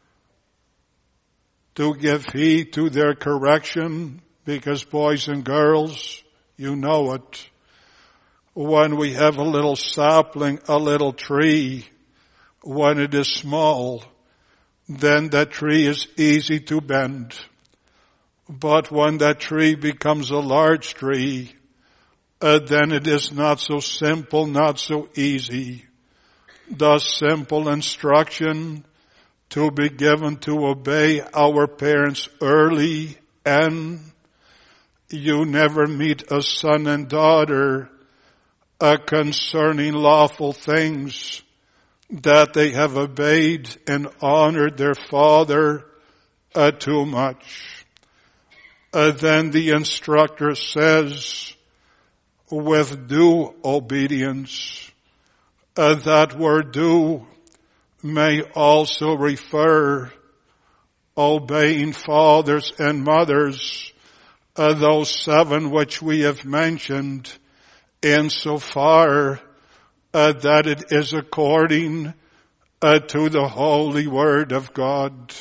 to give heed to their correction, because boys and girls, you know it. When we have a little sapling, a little tree, when it is small, then that tree is easy to bend. But when that tree becomes a large tree, uh, then it is not so simple, not so easy. The simple instruction to be given to obey our parents early, and you never meet a son and daughter uh, concerning lawful things that they have obeyed and honored their father uh, too much. Uh, then the instructor says, with due obedience. Uh, that word due may also refer obeying fathers and mothers, uh, those seven which we have mentioned, insofar uh, that it is according uh, to the holy word of God.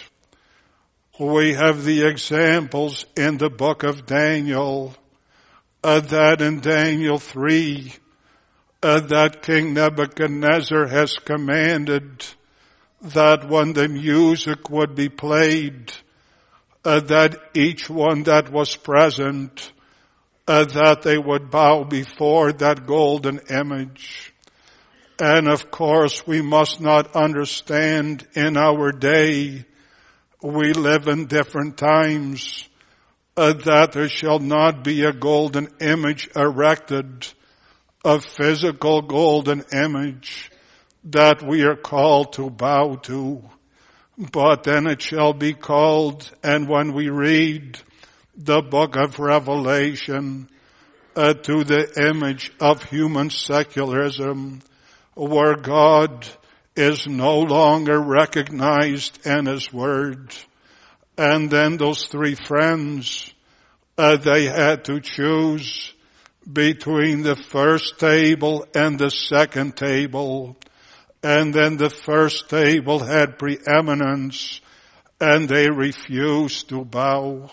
We have the examples in the book of Daniel, uh, that in Daniel three, uh, that King Nebuchadnezzar has commanded that when the music would be played, uh, that each one that was present, uh, that they would bow before that golden image. And of course, we must not understand in our day, we live in different times, uh, that there shall not be a golden image erected, a physical golden image that we are called to bow to. But then it shall be called, and when we read the book of Revelation, uh, to the image of human secularism, where God is no longer recognized in His Word. And then those three friends, uh, they had to choose between the first table and the second table. And then the first table had preeminence, and they refused to bow.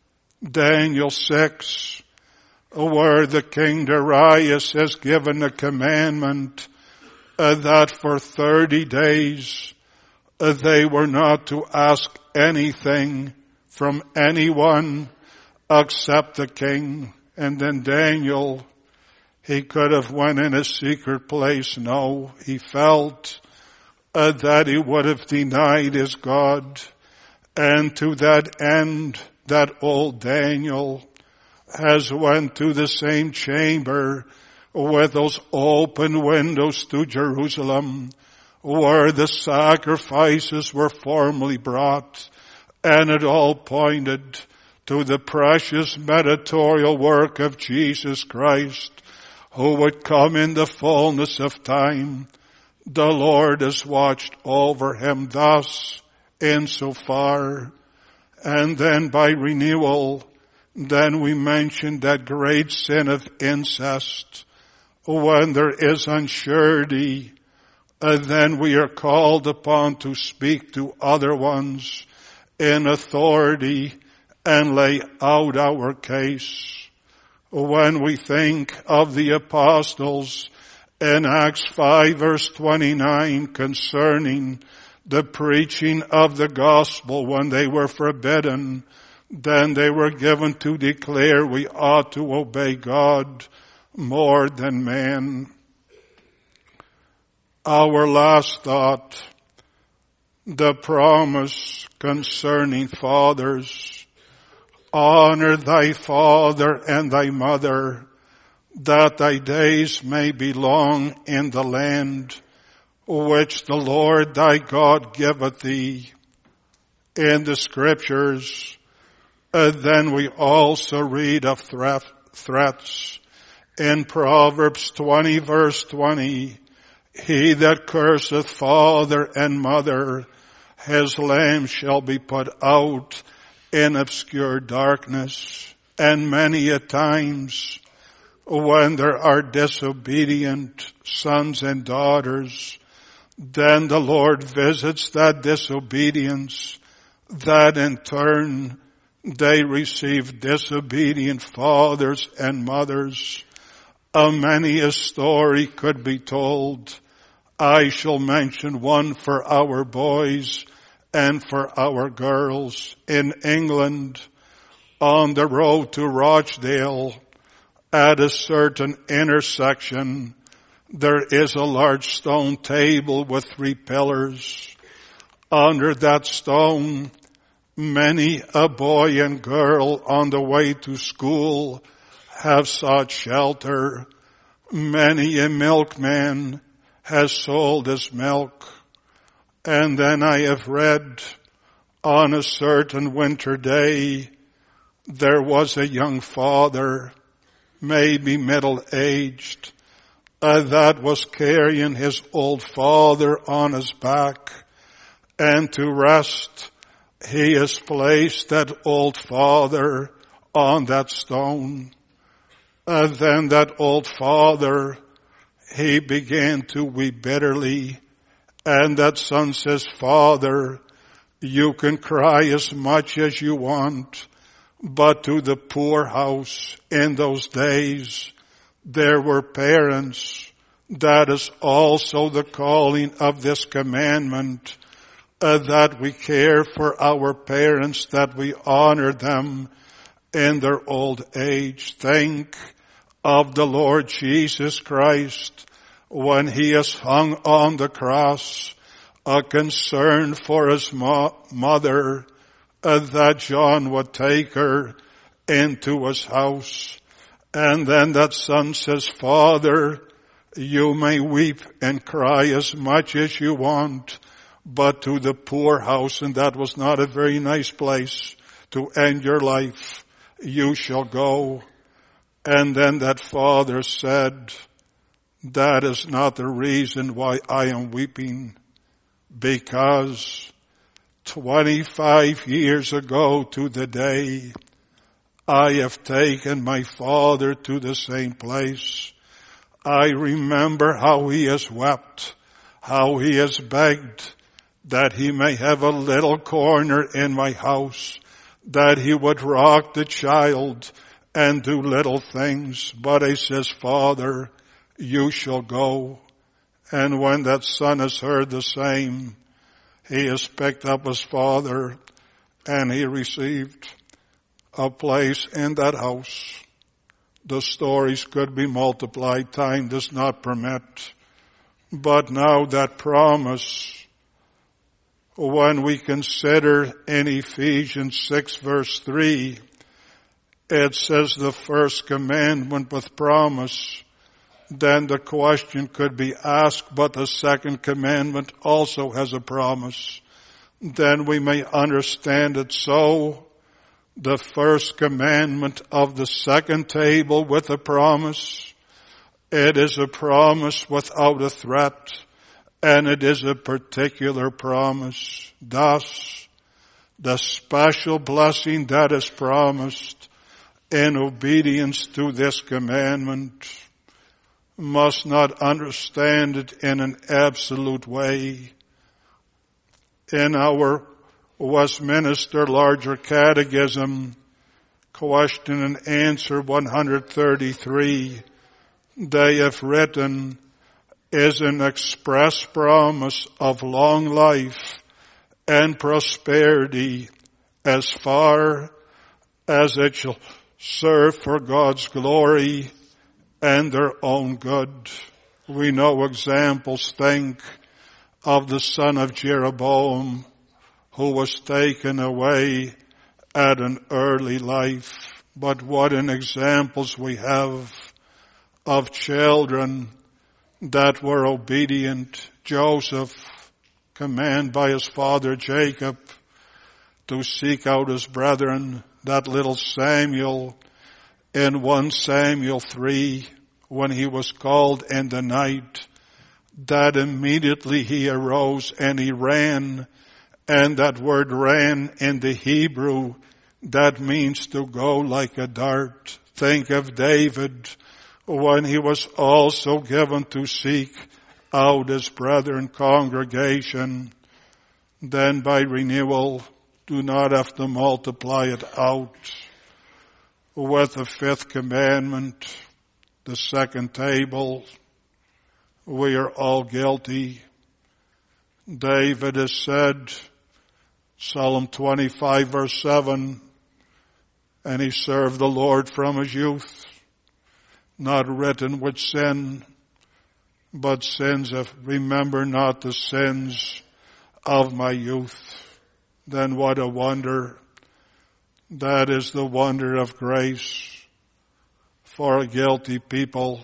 Daniel six, where the king Darius has given a commandment uh, that for thirty days uh, they were not to ask anything from anyone except the king. And then Daniel, he could have went in a secret place. No, he felt uh, that he would have denied his God. And to that end, that old Daniel has went to the same chamber with those open windows to Jerusalem, where the sacrifices were formerly brought, and it all pointed to the precious mediatorial work of Jesus Christ, who would come in the fullness of time. The Lord has watched over him thus insofar. And then by renewal, then we mentioned that great sin of incest. When there is unsurety, uh, then we are called upon to speak to other ones in authority and lay out our case. When we think of the apostles in Acts five verse twenty-nine concerning the preaching of the gospel, when they were forbidden, then they were given to declare we ought to obey God more than man. Our last thought, the promise concerning fathers. Honor thy father and thy mother, that thy days may be long in the land which the Lord thy God giveth thee. In the scriptures, uh, then we also read of threat, threats. In Proverbs twenty verse twenty, he that curseth father and mother, his lamp shall be put out in obscure darkness. And many a times when there are disobedient sons and daughters, then the Lord visits that disobedience, that in turn they receive disobedient fathers and mothers. A many a story could be told. I shall mention one for our boys and for our girls. In England, on the road to Rochdale, at a certain intersection, there is a large stone table with three pillars. Under that stone, many a boy and girl on the way to school have sought shelter. Many a milkman has sold his milk. And then I have read, on a certain winter day, there was a young father, maybe middle-aged, uh, that was carrying his old father on his back. And to rest, he has placed that old father on that stone. And then that old father, he began to weep bitterly. And that son says, Father, you can cry as much as you want, but to the poorhouse in those days, there were parents. That is also the calling of this commandment, uh, that we care for our parents, that we honor them in their old age. Think of the Lord Jesus Christ when he is hung on the cross, a concern for his mo- mother, uh, that John would take her into his house. And then that son says, Father, you may weep and cry as much as you want, but to the poorhouse, and that was not a very nice place to end your life, you shall go. And then that father said, that is not the reason why I am weeping, because twenty-five years ago to the day, I have taken my father to the same place. I remember how he has wept, how he has begged that he may have a little corner in my house, that he would rock the child and do little things. But he says, Father, you shall go. And when that son has heard the same, he has picked up his father and he received a place in that house. The stories could be multiplied. Time does not permit. But now that promise, when we consider in Ephesians six verse three, it says the first commandment with promise. Then the question could be asked, but the second commandment also has a promise. Then we may understand it so. The first commandment of the second table with a promise. It is a promise without a threat. And it is a particular promise. Thus, the special blessing that is promised in obedience to this commandment must not understand it in an absolute way. In our Westminster Larger Catechism, question and answer one thirty-three, they have written, is an express promise of long life and prosperity as far as it shall serve for God's glory and their own good. We know examples. Think of the son of Jeroboam, who was taken away at an early life. But what an examples we have of children that were obedient. Joseph, commanded by his father Jacob to seek out his brethren. That little Samuel in First Samuel three, when he was called in the night, that immediately he arose and he ran. And that word ran in the Hebrew, that means to go like a dart. Think of David when he was also given to seek out his brethren congregation, then by renewal do not have to multiply it out. With the fifth commandment, the second table, we are all guilty. David has said, Psalm twenty-five verse seven, and he served the Lord from his youth, not written with sin, but sins of, remember not the sins of my youth. Then what a wonder. That is the wonder of grace for a guilty people.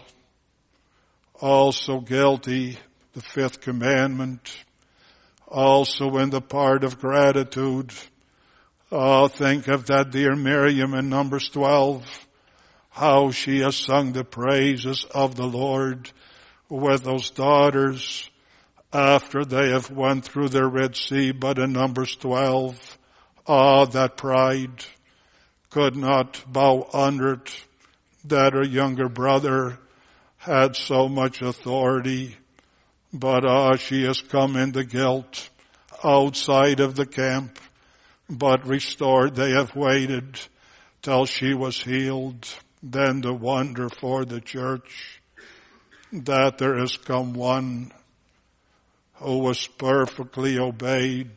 Also guilty, the fifth commandment. Also in the part of gratitude. Oh, think of that dear Miriam in Numbers twelve. How she has sung the praises of the Lord with those daughters after they have went through the Red Sea. But in Numbers twelve, ah, that pride could not bow under it, that her younger brother had so much authority. But ah, she has come into guilt outside of the camp, but restored. They have waited till she was healed. Then the wonder for the church, that there has come one who was perfectly obeyed.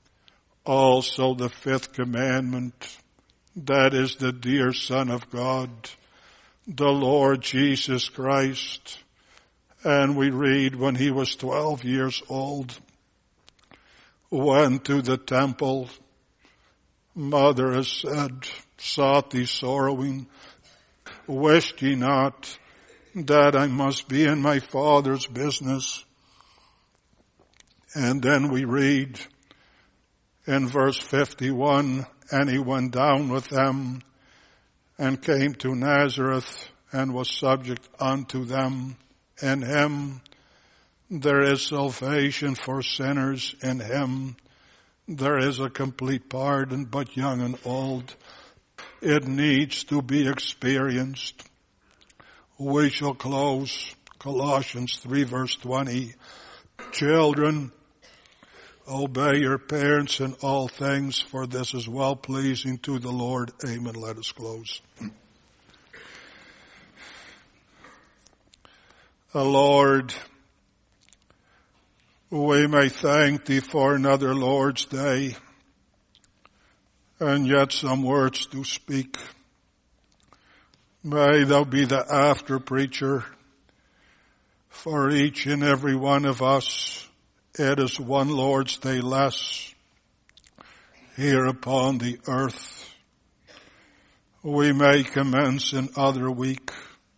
Also the fifth commandment, that is the dear Son of God, the Lord Jesus Christ. And we read when he was twelve years old, went to the temple. Mother has said, sought thee sorrowing, wished ye not that I must be in my Father's business. And then we read in verse fifty-one, and he went down with them and came to Nazareth and was subject unto them. In him there is salvation for sinners. In him there is a complete pardon, but young and old, it needs to be experienced. We shall close Colossians three verse twenty. Children, obey your parents in all things, for this is well pleasing to the Lord. Amen. Let us close. The Lord, we may thank thee for another Lord's Day, and yet some words to speak. May thou be the after preacher for each and every one of us. It is one Lord's Day less here upon the earth. We may commence another week.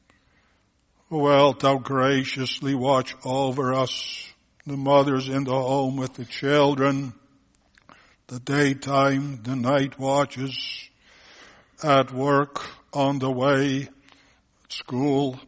Wilt thou graciously watch over us, the mothers in the home with the children, the daytime, the night watches, at work, on the way, at school,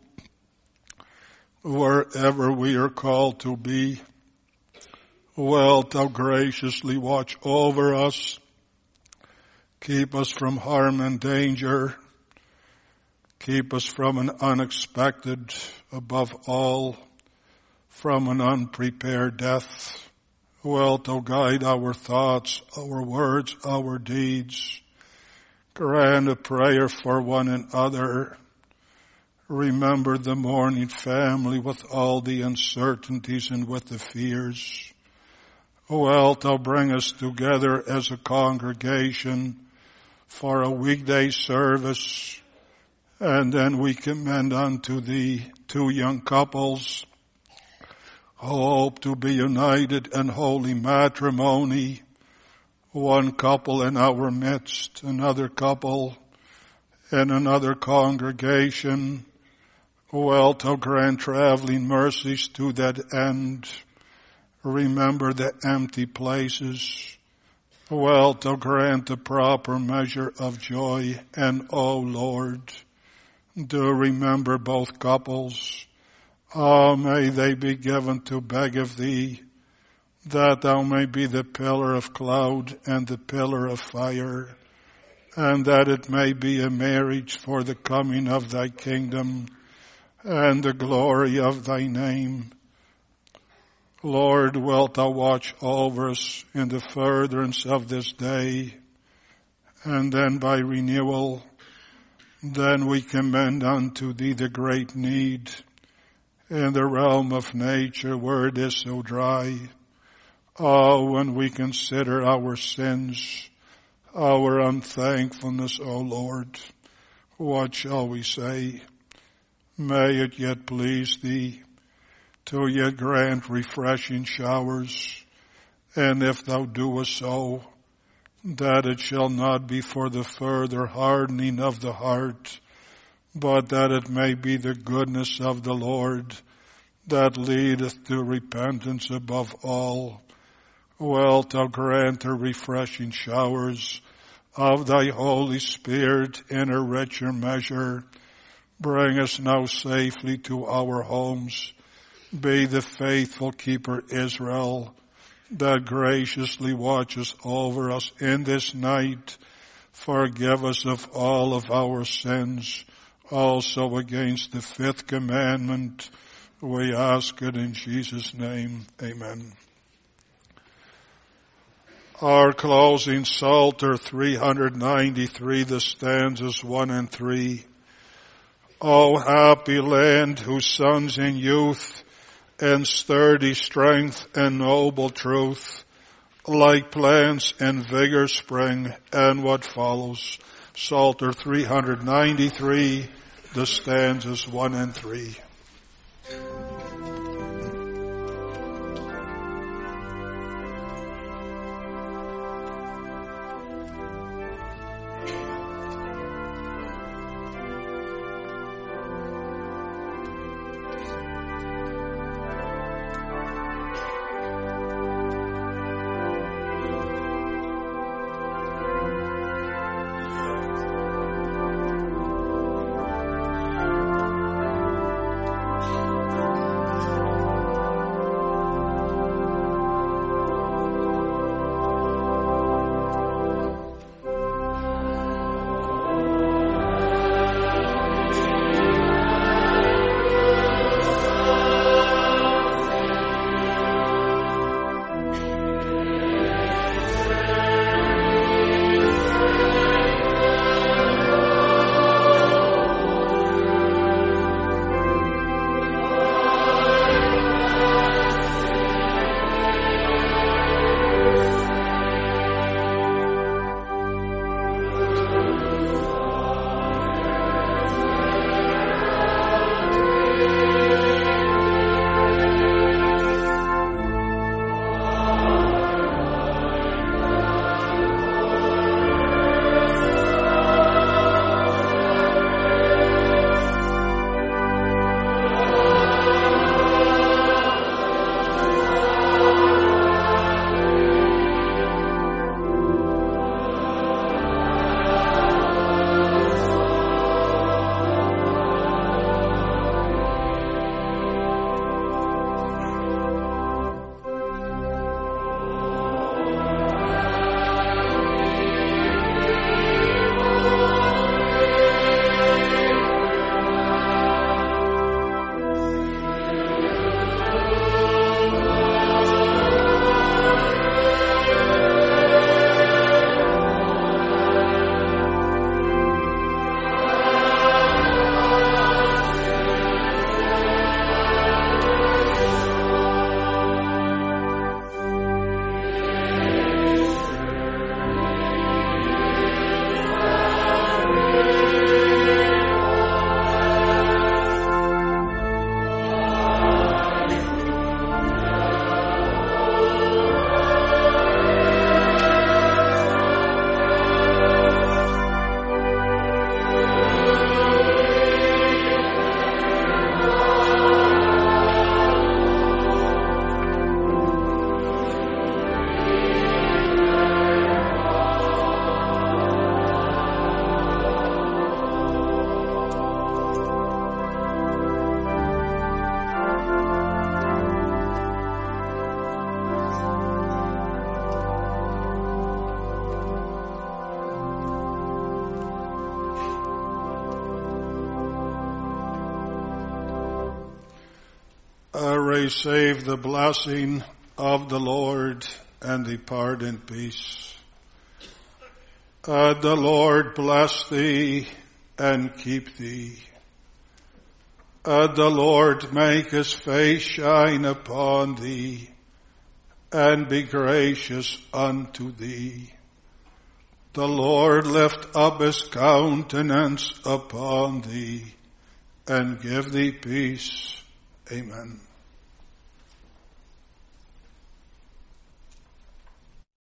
wherever we are called to be. Wilt thou graciously watch over us, keep us from harm and danger, keep us from an unexpected, above all, from an unprepared death. Wilt thou guide our thoughts, our words, our deeds. Grant a prayer for one another. Remember the mourning family with all the uncertainties and with the fears. Wilt thou bring us together as a congregation for a weekday service, and then we commend unto thee two young couples who hope to be united in holy matrimony. One couple in our midst, another couple in another congregation. Wilt thou grant traveling mercies to that end. Remember the empty places. Wilt thou grant the proper measure of joy. And, O Lord, do remember both couples. Oh, may they be given to beg of thee, that thou may be the pillar of cloud and the pillar of fire, and that it may be a marriage for the coming of thy kingdom. and the glory of thy name. Lord, wilt thou watch over us in the furtherance of this day, and then by renewal, then we commend unto thee the great need in the realm of nature where it is so dry. Oh, when we consider our sins, our unthankfulness, O Lord, what shall we say? May it yet please thee to yet grant refreshing showers, and if thou doest so, that it shall not be for the further hardening of the heart, but that it may be the goodness of the Lord that leadeth to repentance above all. Wilt thou grant the refreshing showers of thy Holy Spirit in a richer measure. Bring us now safely to our homes. Be the faithful keeper Israel that graciously watches over us in this night. Forgive us of all of our sins, also against the fifth commandment. We ask it in Jesus' name. Amen. Our closing Psalter three ninety-three, the stanzas one and three. O happy land whose sons in youth and sturdy strength and noble truth like plants in vigor spring, and what follows. Psalter three ninety-three, the stanzas one and three. uh, receive the blessing of the Lord and depart in peace. Uh, the Lord bless thee and keep thee. Uh, the Lord make his face shine upon thee and be gracious unto thee. The Lord lift up his countenance upon thee and give thee peace. Amen.